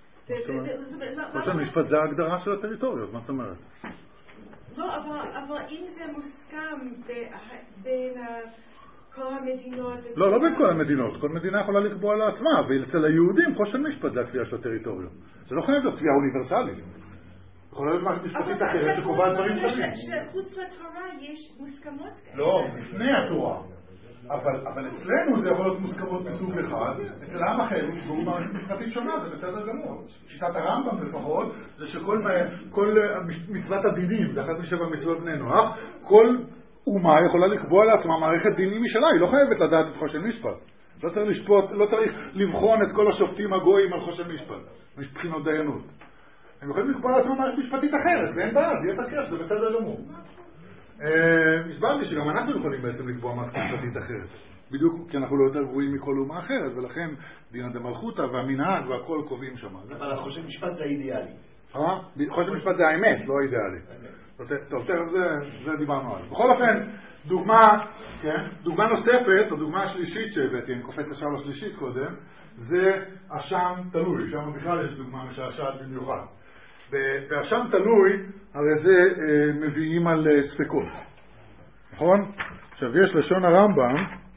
חושן משפט זה ההגדרה של הטריטוריות, מה זאת אומרת? לא, אבל אם זה מוסכם בין כל המדינות... לא, לא בין כל המדינות. כל מדינה יכולה לקבוע לעצמה, ואצל היהודים חושן משפט זה הקביעה של הטריטוריות. זה לא חייב להיות קביעה אוניברסלית. יכולה להיות משהו משפטית אחרת שקובעת דברים שונים. שחוץ לתורה יש מוסכמות כאלה. לא, לפני התורה. אבל אצלנו זה יכול להיות מוסכמות מסוג אחד, אצל העם אחר, שהוא מערכת משפטית שונה, זה בסדר גמור. שיטת הרמב"ם לפחות, זה שכל מצוות הדינים, זה אחת משבע מצוות בני נוח, כל אומה יכולה לקבוע לעצמה מערכת דינים משלה, היא לא חייבת לדעת את חושן משפט. לא צריך לשפוט, לא צריך לבחון את כל השופטים הגויים על חושן משפט, מבחינות דיינות. הם יכולים לקבוע לעצמם מערכת משפטית אחרת, ואין בעיה, זה יהיה תקף, זה בסדר גמור. הסברתי שגם אנחנו יכולים בעצם לקבוע מערכת משפטית אחרת, בדיוק כי אנחנו לא יותר גבוהים מכל אומה אחרת, ולכן דינא דמלכותא והמנהג והכל קובעים שם. אבל חושן משפט זה האידיאלי. אה? חושן משפט זה האמת, לא האידיאלי. טוב, זה דיברנו עליו. בכל אופן, דוגמה, דוגמה נוספת, או דוגמה השלישית שהבאתי, אני קופץ עכשיו לשלישית קודם, זה אשם תלוי, שם בכלל יש דוגמה משעשעת במיוחד. באשם תלוי, הרי זה אה, מביאים על אה, ספקות. נכון? עכשיו יש לשון הרמב"ם,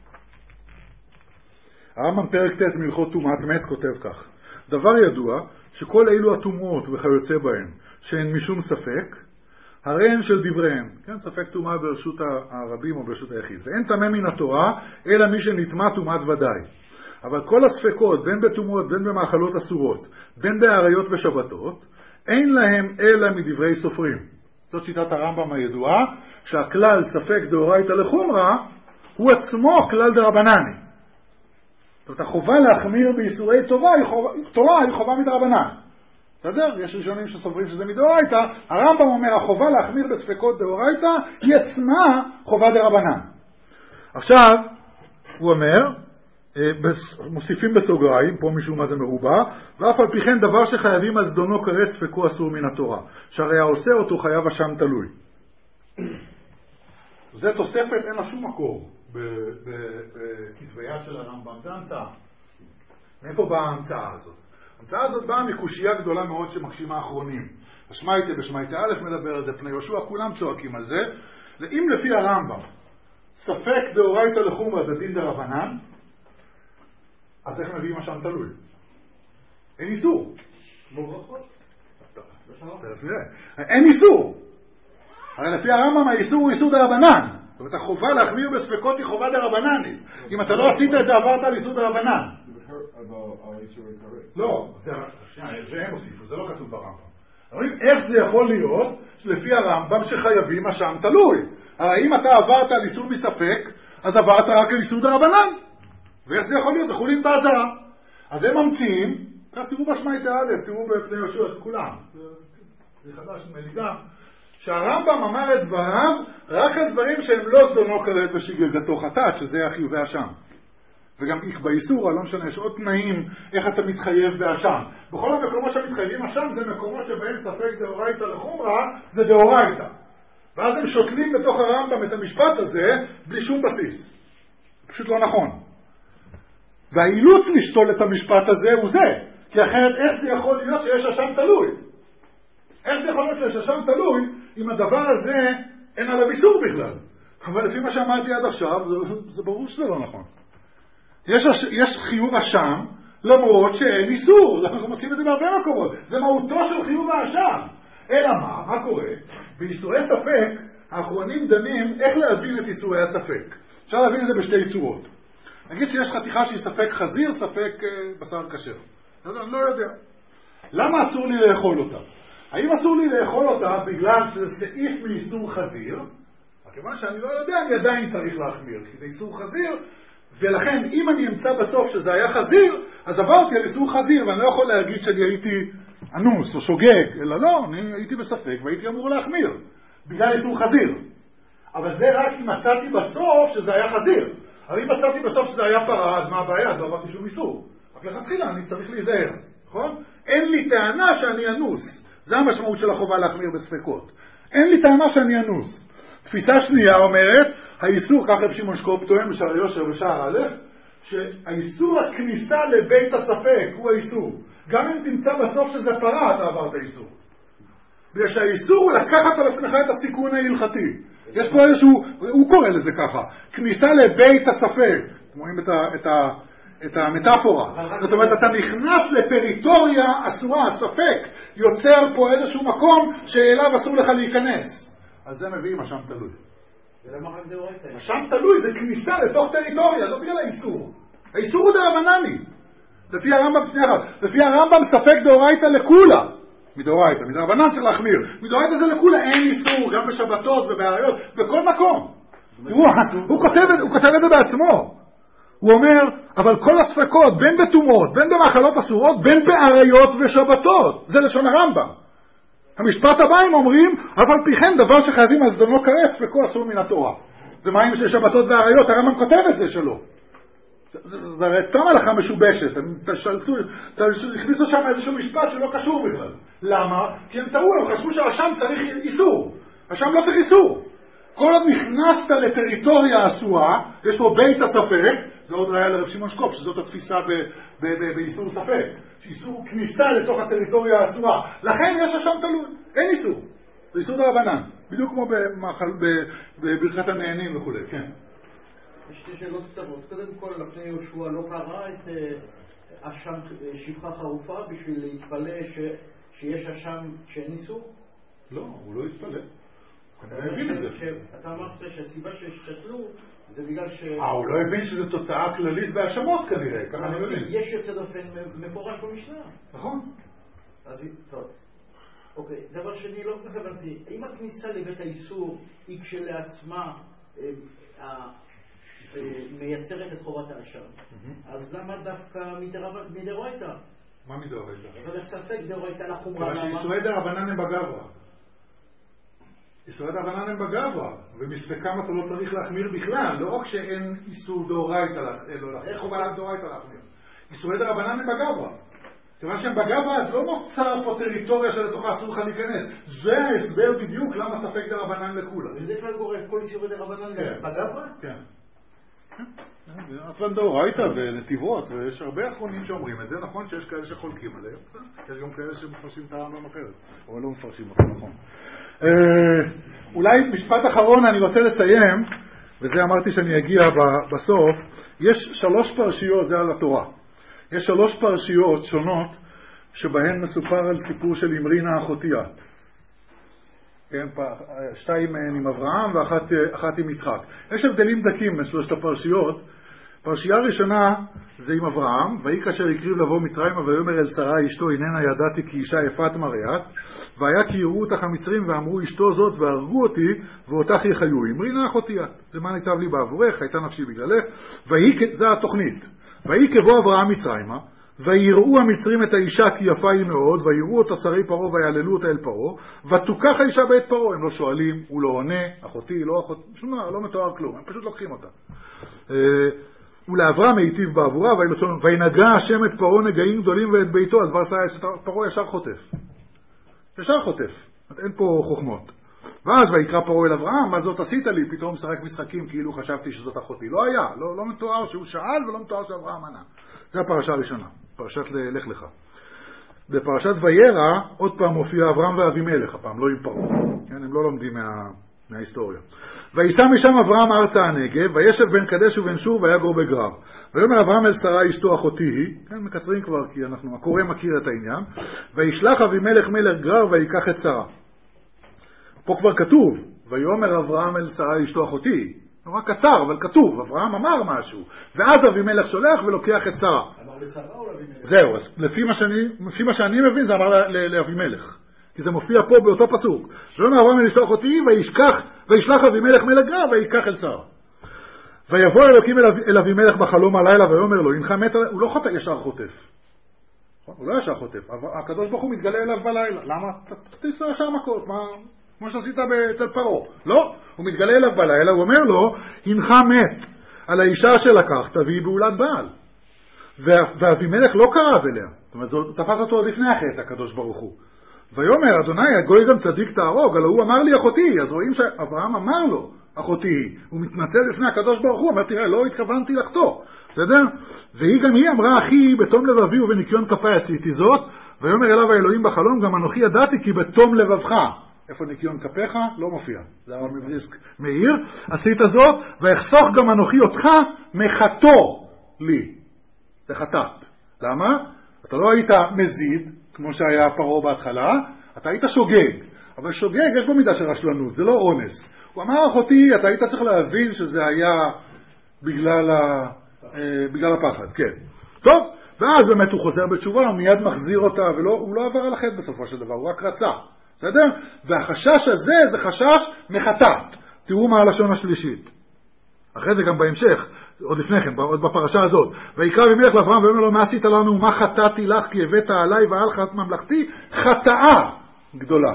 הרמב"ם פרק ט' מלכות טומאת מת כותב כך: דבר ידוע שכל אילו הטומאות וכיוצא בהן שהן משום ספק, הרי הן של דבריהם. כן, ספק טומאה ברשות הרבים או ברשות היחיד. ואין טמא מן התורה אלא מי שנטמא טומאת ודאי. אבל כל הספקות, בין בטומאות בין במאכלות אסורות, בין בעריות ושבתות, אין להם אלא מדברי סופרים. זאת שיטת הרמב"ם הידועה, שהכלל ספק דאורייתא לחומרא הוא עצמו כלל דרבנן. זאת אומרת, החובה להחמיר באיסורי תורה היא חובה, תורה היא חובה מדרבנן. בסדר? יש ראשונים שסוברים שזה מדאורייתא. הרמב"ם אומר, החובה להחמיר בספקות דאורייתא היא עצמה חובה דרבנן. עכשיו, הוא אומר, מוסיפים בסוגריים, פה משום מה זה מרובע, ואף על פי כן דבר שחייבים על זדונו כרת ספקו אסור מן התורה, שהרי העושה אותו חייב אשם תלוי. זה תוספת, אין לה שום מקור בכתבי יד של הרמב"ם, זה המצאה. מאיפה באה ההמצאה הזאת? ההמצאה הזאת באה מקושייה גדולה מאוד שמקשימה האחרונים. השמייטה בשמייטה א' מדבר על זה, פני יהושע, כולם צועקים על זה. ואם לפי הרמב"ם ספק דאורייתא לחומרא זה דין דרבנן, אז איך מביאים אשם תלוי? אין איסור. אין איסור. הרי לפי הרמב"ם האיסור הוא איסור דרבנן. זאת אומרת, החובה להחמיר בספקות היא חובה דרבננית. אם אתה לא עשית את זה, עברת על איסור דרבנן. לא, זה הם הוסיפו, זה לא כתוב ברמב"ם. אבל איך זה יכול להיות שלפי הרמב"ם שחייבים אשם תלוי? הרי אם אתה עברת על איסור מספק, אז עברת רק על איסור דרבנן. ואיך זה יכול להיות? זה חולין בעזרה. אז הם ממציאים, תראו בשמייטה א', תראו בפני יהושע, כולם. זה חדש מליגה. שהרמב"ם אמר את דבריו רק על דברים שהם לא זדונו כרת ושגגתו חטאת, שזה החיובי אשם. וגם באיסור, לא משנה, יש עוד תנאים איך אתה מתחייב באשם. בכל המקומות שמתחייבים אשם זה מקומות שבהם ספק דאורייתא לחומרא, זה דאורייתא. ואז הם שותלים בתוך הרמב"ם את המשפט הזה בלי שום בסיס. פשוט לא נכון. והאילוץ לשתול את המשפט הזה הוא זה, כי אחרת איך זה יכול להיות שיש אשם תלוי? איך זה יכול להיות שיש אשם תלוי אם הדבר הזה אין עליו איסור בכלל? אבל לפי מה שאמרתי עד עכשיו, זה, זה ברור שזה לא נכון. יש, יש חיוב אשם למרות שאין איסור, אנחנו מוצאים את זה בהרבה מקומות, זה מהותו של חיוב האשם. אלא מה? מה קורה? באיסורי ספק האחרונים דנים איך להבין את איסורי הספק. אפשר להבין את זה בשתי צורות. נגיד שיש חתיכה שהיא ספק חזיר, ספק בשר כשר. אני לא יודע. למה אסור לי לאכול אותה? האם אסור לי לאכול אותה בגלל שזה סעיף מאיסור חזיר, כיוון שאני לא יודע, אני עדיין צריך להחמיר, כי זה איסור חזיר, ולכן אם אני אמצא בסוף שזה היה חזיר, אז עברתי על איסור חזיר, ואני לא יכול להגיד שאני הייתי אנוס או שוגג, אלא לא, אני הייתי בספק והייתי אמור להחמיר, בגלל איסור חזיר. אבל זה רק אם מצאתי בסוף שזה היה חזיר. אבל אם מצאתי בסוף שזה היה פרה, אז מה הבעיה? אז לא עברתי שום איסור. רק לכתחילה אני צריך להיזהר, נכון? אין לי טענה שאני אנוס. זה המשמעות של החובה להחמיר בספקות. אין לי טענה שאני אנוס. תפיסה שנייה אומרת, האיסור, כך רב שמעון שקופ טוען בשער יושר בשער א', שהאיסור הכניסה לבית הספק הוא האיסור. גם אם תמצא בסוף שזה פרה, אתה עברת האיסור. בגלל שהאיסור הוא לקחת על עצמך את הסיכון ההלכתי. יש פה איזשהו, הוא קורא לזה ככה, כניסה לבית הספק. אתם רואים את, ה, את, ה, את המטאפורה. זאת אומרת, אתה נכנס לפריטוריה אסורה, הספק, יוצר פה איזשהו מקום שאליו אסור לך להיכנס. על זה מביאים אשם תלוי. אשם תלוי, זה כניסה לתוך טריטוריה, לא בגלל האיסור. האיסור הוא דרבנני. לפי הרמב"ם, לפי הרמב"ם ספק דאורייתא לכולה. מדאורייתא, מדרבנן צריך להחמיר. מדאורייתא זה לכולה, אין איסור, גם בשבתות ובעריות, בכל מקום. הוא, הוא, כותב, הוא כותב את זה בעצמו. הוא אומר, אבל כל הספקות, בין בתומות, בין במאכלות אסורות, בין בעריות ושבתות. זה לשון הרמב"ם. המשפט הבא הם אומרים, אבל פי כן דבר שחייבים אז דנו קרב, ספקו אסור מן התורה. זה מים של שבתות ועריות, הרמב"ם כותב את זה שלו. זה הרי סתם הלכה משובשת, הם תשלטו, הכניסו שם איזשהו משפט שלא קשור בכלל. למה? כי הם טעו, הם חשבו שהרשם צריך איסור. הרשם לא צריך איסור. כל עוד נכנסת לטריטוריה אסורה, יש פה בית הספק, זה עוד ראיה לרב שמעון שקופ, שזאת התפיסה באיסור ספק. איסור כניסה לתוך הטריטוריה האסורה. לכן יש השם תלוי, אין איסור. זה איסור דרבנן, בדיוק כמו בברכת הנהנים וכו'. כן. יש שתי שאלות קצרות. קודם כל, לפני יהושע לא קרא את אשם שפחה חרופה בשביל להתפלא שיש אשם שאין איסור? לא, הוא לא התפלא. אני מבין את זה. אתה אמרת שהסיבה שהשתתלו זה בגלל ש... אה, הוא לא הבין שזו תוצאה כללית בהאשמות כנראה, ככה אני מבין. יש יוצא דופן מפורש במשנה. נכון. אז טוב. אוקיי, דבר שני, לא כל כך הבנתי. אם הכניסה לבית האיסור היא כשלעצמה מייצרת את חובת האשם, אז למה דווקא מדאורייתא? מה מדאורייתא? אבל הספק דאורייתא לחומרה. כיוון שאיסורי דרבנן הם בגברא. איסורי דרבנן הם בגברא, ומספקם אתה לא צריך להחמיר בכלל, לא רק שאין איסור דאורייתא להחמיר, איך חובה דאורייתא להחמיר. איסורי דרבנן הם בגברא. כיוון שהם בגברא, אז לא נוצר פה טריטוריה שלתוכה אסור לך להיכנס. זה ההסבר בדיוק למה ספק דרבנן לכולה. וזה כלל גורף כל איסורי דרבנן בגברא? כן. אצלן דאורייתא ונתיבות, ויש הרבה אחרונים שאומרים את זה, נכון שיש כאלה שחולקים עליהם, יש גם כאלה שמפרשים את הרמב"ם אחרת, אבל לא מפרשים אותו נכון. אולי משפט אחרון אני רוצה לסיים, וזה אמרתי שאני אגיע בסוף. יש שלוש פרשיות, זה על התורה, יש שלוש פרשיות שונות שבהן מסופר על סיפור של אמרינה אחותיה. כן, שתיים עם אברהם ואחת עם יצחק. יש הבדלים דקים בין שלושת הפרשיות. פרשייה ראשונה זה עם אברהם, ויהי כאשר הקריב לבוא מצרים, ויאמר אל שרה אשתו, הננה ידעתי כי אישה יפת מראה, והיה כי יראו אותך המצרים ואמרו אשתו זאת והרגו אותי ואותך יחיו. אמרינה אחותיה, למען ייטב לי בעבורך, הייתה נפשי בגללך. ויהי, זה התוכנית, ויהי כבוא אברהם מצרימה, ויראו המצרים את האישה כי יפה היא מאוד, ויראו אותה שרי פרעה ויעללו אותה אל פרעה, ותוקח האישה בית פרעה. הם לא שואלים, הוא לא עונה, אחותי, לא אחותי, שום דבר, לא מתואר כלום, הם פשוט לוקחים אותה. ולאברהם היטיב בעבורה, וינגע השם את פרעה נגעים גדולים ואת ביתו, אז פרעה ישר חוטף. ישר חוטף, אין פה חוכמות. ואז ויקרא פרעה אל אברהם, מה זאת עשית לי? פתאום שחק משחקים כאילו חשבתי שזאת אחותי. לא היה, לא, לא מתואר שהוא שאל ולא מתואר שאברהם ענה. זה הפרשה הראשונה, פרשת לך לך. בפרשת וירא עוד פעם מופיע אברהם ואבימלך, הפעם לא עם פרעה. כן, הם לא לומדים מה, מההיסטוריה. וישא משם אברהם ארצה הנגב, וישב בין קדש ובין שור ויגור בגרר. ויאמר אברהם אל שרה אשתו אחותי היא, כן, מקצרים כבר כי אנחנו, הקורא מכיר את העניין. וישלח אבימלך מלך גרר ויקח את שרה. פה כבר כתוב, ויאמר אברהם אל שרה אשתו אחותי. נורא קצר, אבל כתוב, אברהם אמר משהו. ואז אבימלך שולח ולוקח את שרה. אמר לצבא או לאבימלך? זהו, אז לפי מה שאני, לפי מה שאני מבין זה אמר לאבימלך. כי זה מופיע פה באותו פסוק. ויאמר אברהם אל אשתו אחותי, וישכח, וישלח אבימלך מלך גרר, ויקח אל שרה. ויבוא אלוקים אל אבימלך בחלום הלילה, ויאמר לו, הנך מת, הוא לא חוטא, ישר חוטף. הוא לא ישר חוטף, הקדוש ברוך הוא מתגלה אליו בלילה. למה? תיסע ישר מכות, מה? כמו שעשית אצל פרעה. לא, הוא מתגלה אליו בלילה, הוא אומר לו, הנך מת על האישה שלקח, תביא בעולת בעל. ואבימלך לא קרב אליה. זאת אומרת, הוא תפס אותו עוד לפני החטא, הקדוש ברוך הוא. ויאמר, אדוני, הגוי גם צדיק תהרוג, אלא הוא אמר לי אחותי. אז רואים שאברהם אמר לו, אחותי. הוא מתנצל לפני הקדוש ברוך הוא, אומר, תראה, לא התכוונתי לחטוא. בסדר? והיא גם היא אמרה, אחי, בתום לבבי ובניקיון כפיי עשיתי זאת. ויאמר אליו האלוהים בחלום, גם אנוכי ידעתי כי בתום לבבך. איפה ניקיון כפיך? לא מופיע. זה הרב מבריסק מאיר. עשית זאת, ואחסוך גם אנוכי אותך מחטוא לי. זה חטאת. למה? אתה לא היית מזיד, כמו שהיה פרעה בהתחלה, אתה היית שוגג. אבל שוגג יש בו מידה של רשלנות, זה לא אונס. הוא אמר, אחותי, אתה היית צריך להבין שזה היה בגלל, ה... בגלל הפחד, כן. טוב, ואז באמת הוא חוזר בתשובה, הוא מיד מחזיר אותה, והוא לא עבר על החטא בסופו של דבר, הוא רק רצה. בסדר? והחשש הזה זה חשש מחטאת. תראו מה הלשון השלישית. אחרי זה גם בהמשך, עוד לפני כן, עוד בפרשה הזאת. ויקרא אבימלך לאברהם ואומר לו, מה עשית לנו? מה חטאתי לך כי הבאת עליי ועל חטאת ממלכתי? חטאה גדולה.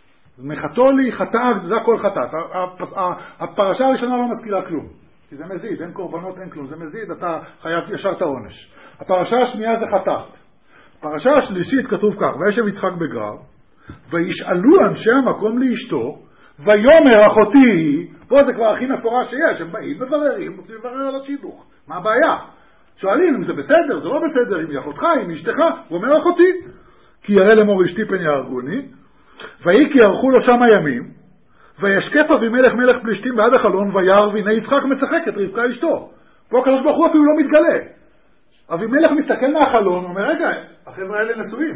מחטוא לי חטאה, זה הכל חטאת. הפרשה הראשונה לא מזכירה כלום. כי זה מזיד, אין קורבנות, אין כלום. זה מזיד, אתה חייב ישר את העונש. הפרשה השנייה זה חטאת. הפרשה השלישית כתוב כך, וישב יצחק בגרר, וישאלו אנשי המקום לאשתו, ויאמר אחותי היא, פה זה כבר הכי מפורש שיש, הם באים מבררים, רוצים לברר על השידוך. מה הבעיה? שואלים אם זה בסדר, זה לא בסדר, אם היא אחותך, אם היא אשתך, הוא אומר אחותי. כי ירא לאמור אשתי פן יהרגוני, ויהי כי ערכו לו שם הימים, וישקף אבימלך מלך פלישתים ועד החלון, וירא והנה יצחק מצחק את רבקה אשתו. פה הקדוש ברוך הוא אפילו לא מתגלה. אבימלך מסתכל מהחלון, אומר רגע, החבר'ה האלה נשואים.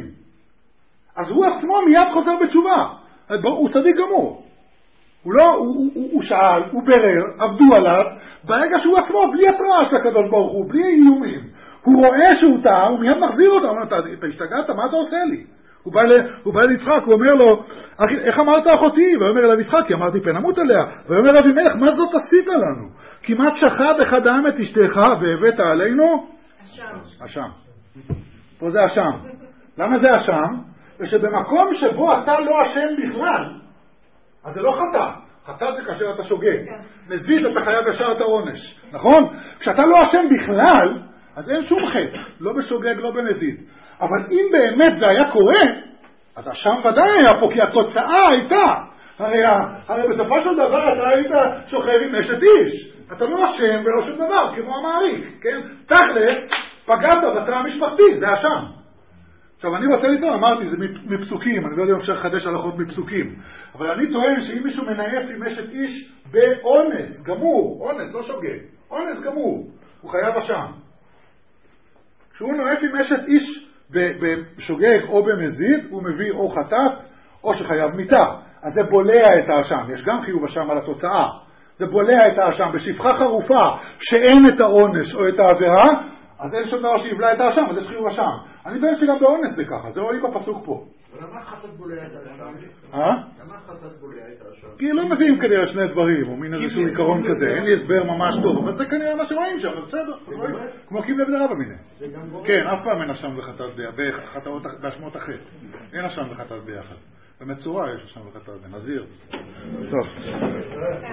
אז הוא עצמו מיד חוזר בתשובה. הוא צדיק גמור. הוא לא, הוא, הוא, הוא שאל, הוא ברר, עבדו עליו, ברגע שהוא עצמו, בלי התראה של הקדוש ברוך הוא, בלי איומים, הוא רואה שהוא טעה, הוא מיד מחזיר אותו, הוא אומר, אתה, אתה השתגעת, מה אתה עושה לי? הוא בא, ל, הוא בא ליצחק, הוא אומר לו, איך אמרת אחותי? ואומר אליו יצחק, כי אמרתי פן אמות עליה. ואומר אבימלך, מה זאת עשית לנו? כמעט שחט אחד העם את אשתך, והבאת עלינו? אשם. אשם. פה זה אשם. למה זה אשם? ושבמקום שבו אתה לא אשם בכלל, אז זה לא חטא. חטא זה כאשר אתה שוגג. מזיד אתה חייב ישר את העונש. נכון? כשאתה לא אשם בכלל, אז אין שום חטא. לא בשוגג, לא במזיד. אבל אם באמת זה היה קורה, אז אשם ודאי היה פה, כי התוצאה הייתה. הרי, הרי בסופו של דבר אתה היית שוכב עם אשת איש. אתה לא אשם ולא שום דבר, כמו המעריך. כן? תכלס, פגעת בתא המשפחתי, זה אשם. עכשיו, אני רוצה לטעון, אמרתי, זה מפסוקים, אני לא יודע אם אפשר לחדש הלכות מפסוקים, אבל אני טוען שאם מישהו מנאף עם אשת איש באונס, גמור, אונס, לא שוגג, אונס גמור, הוא חייב אשם. כשהוא נואף עם אשת איש בשוגג או במזיד, הוא מביא או חטאת, או שחייב מיתה. אז זה בולע את האשם, יש גם חיוב אשם על התוצאה. זה בולע את האשם, בשפחה חרופה שאין את העונש או את העבירה, אז אין שום דבר שיבלע את האשם, אז יש חיוב אשם. אני טוען שגם באונס זה ככה, זה רואים בפסוק פה. למה חטאת בולע את האשם? אה? למה חטאת בולע את האשם? כי לא מביאים כנראה שני דברים, או מין איזשהו עיקרון כזה, אין לי הסבר ממש טוב, אבל זה כנראה מה שרואים שם, בסדר, כמו קיבלה בדרב המיני. כן, אף פעם אין אשם וחטאת באשמות החטא. אין אשם וחטאת ביחד. במצורע יש אשם וחטאת, בנזיר. טוב.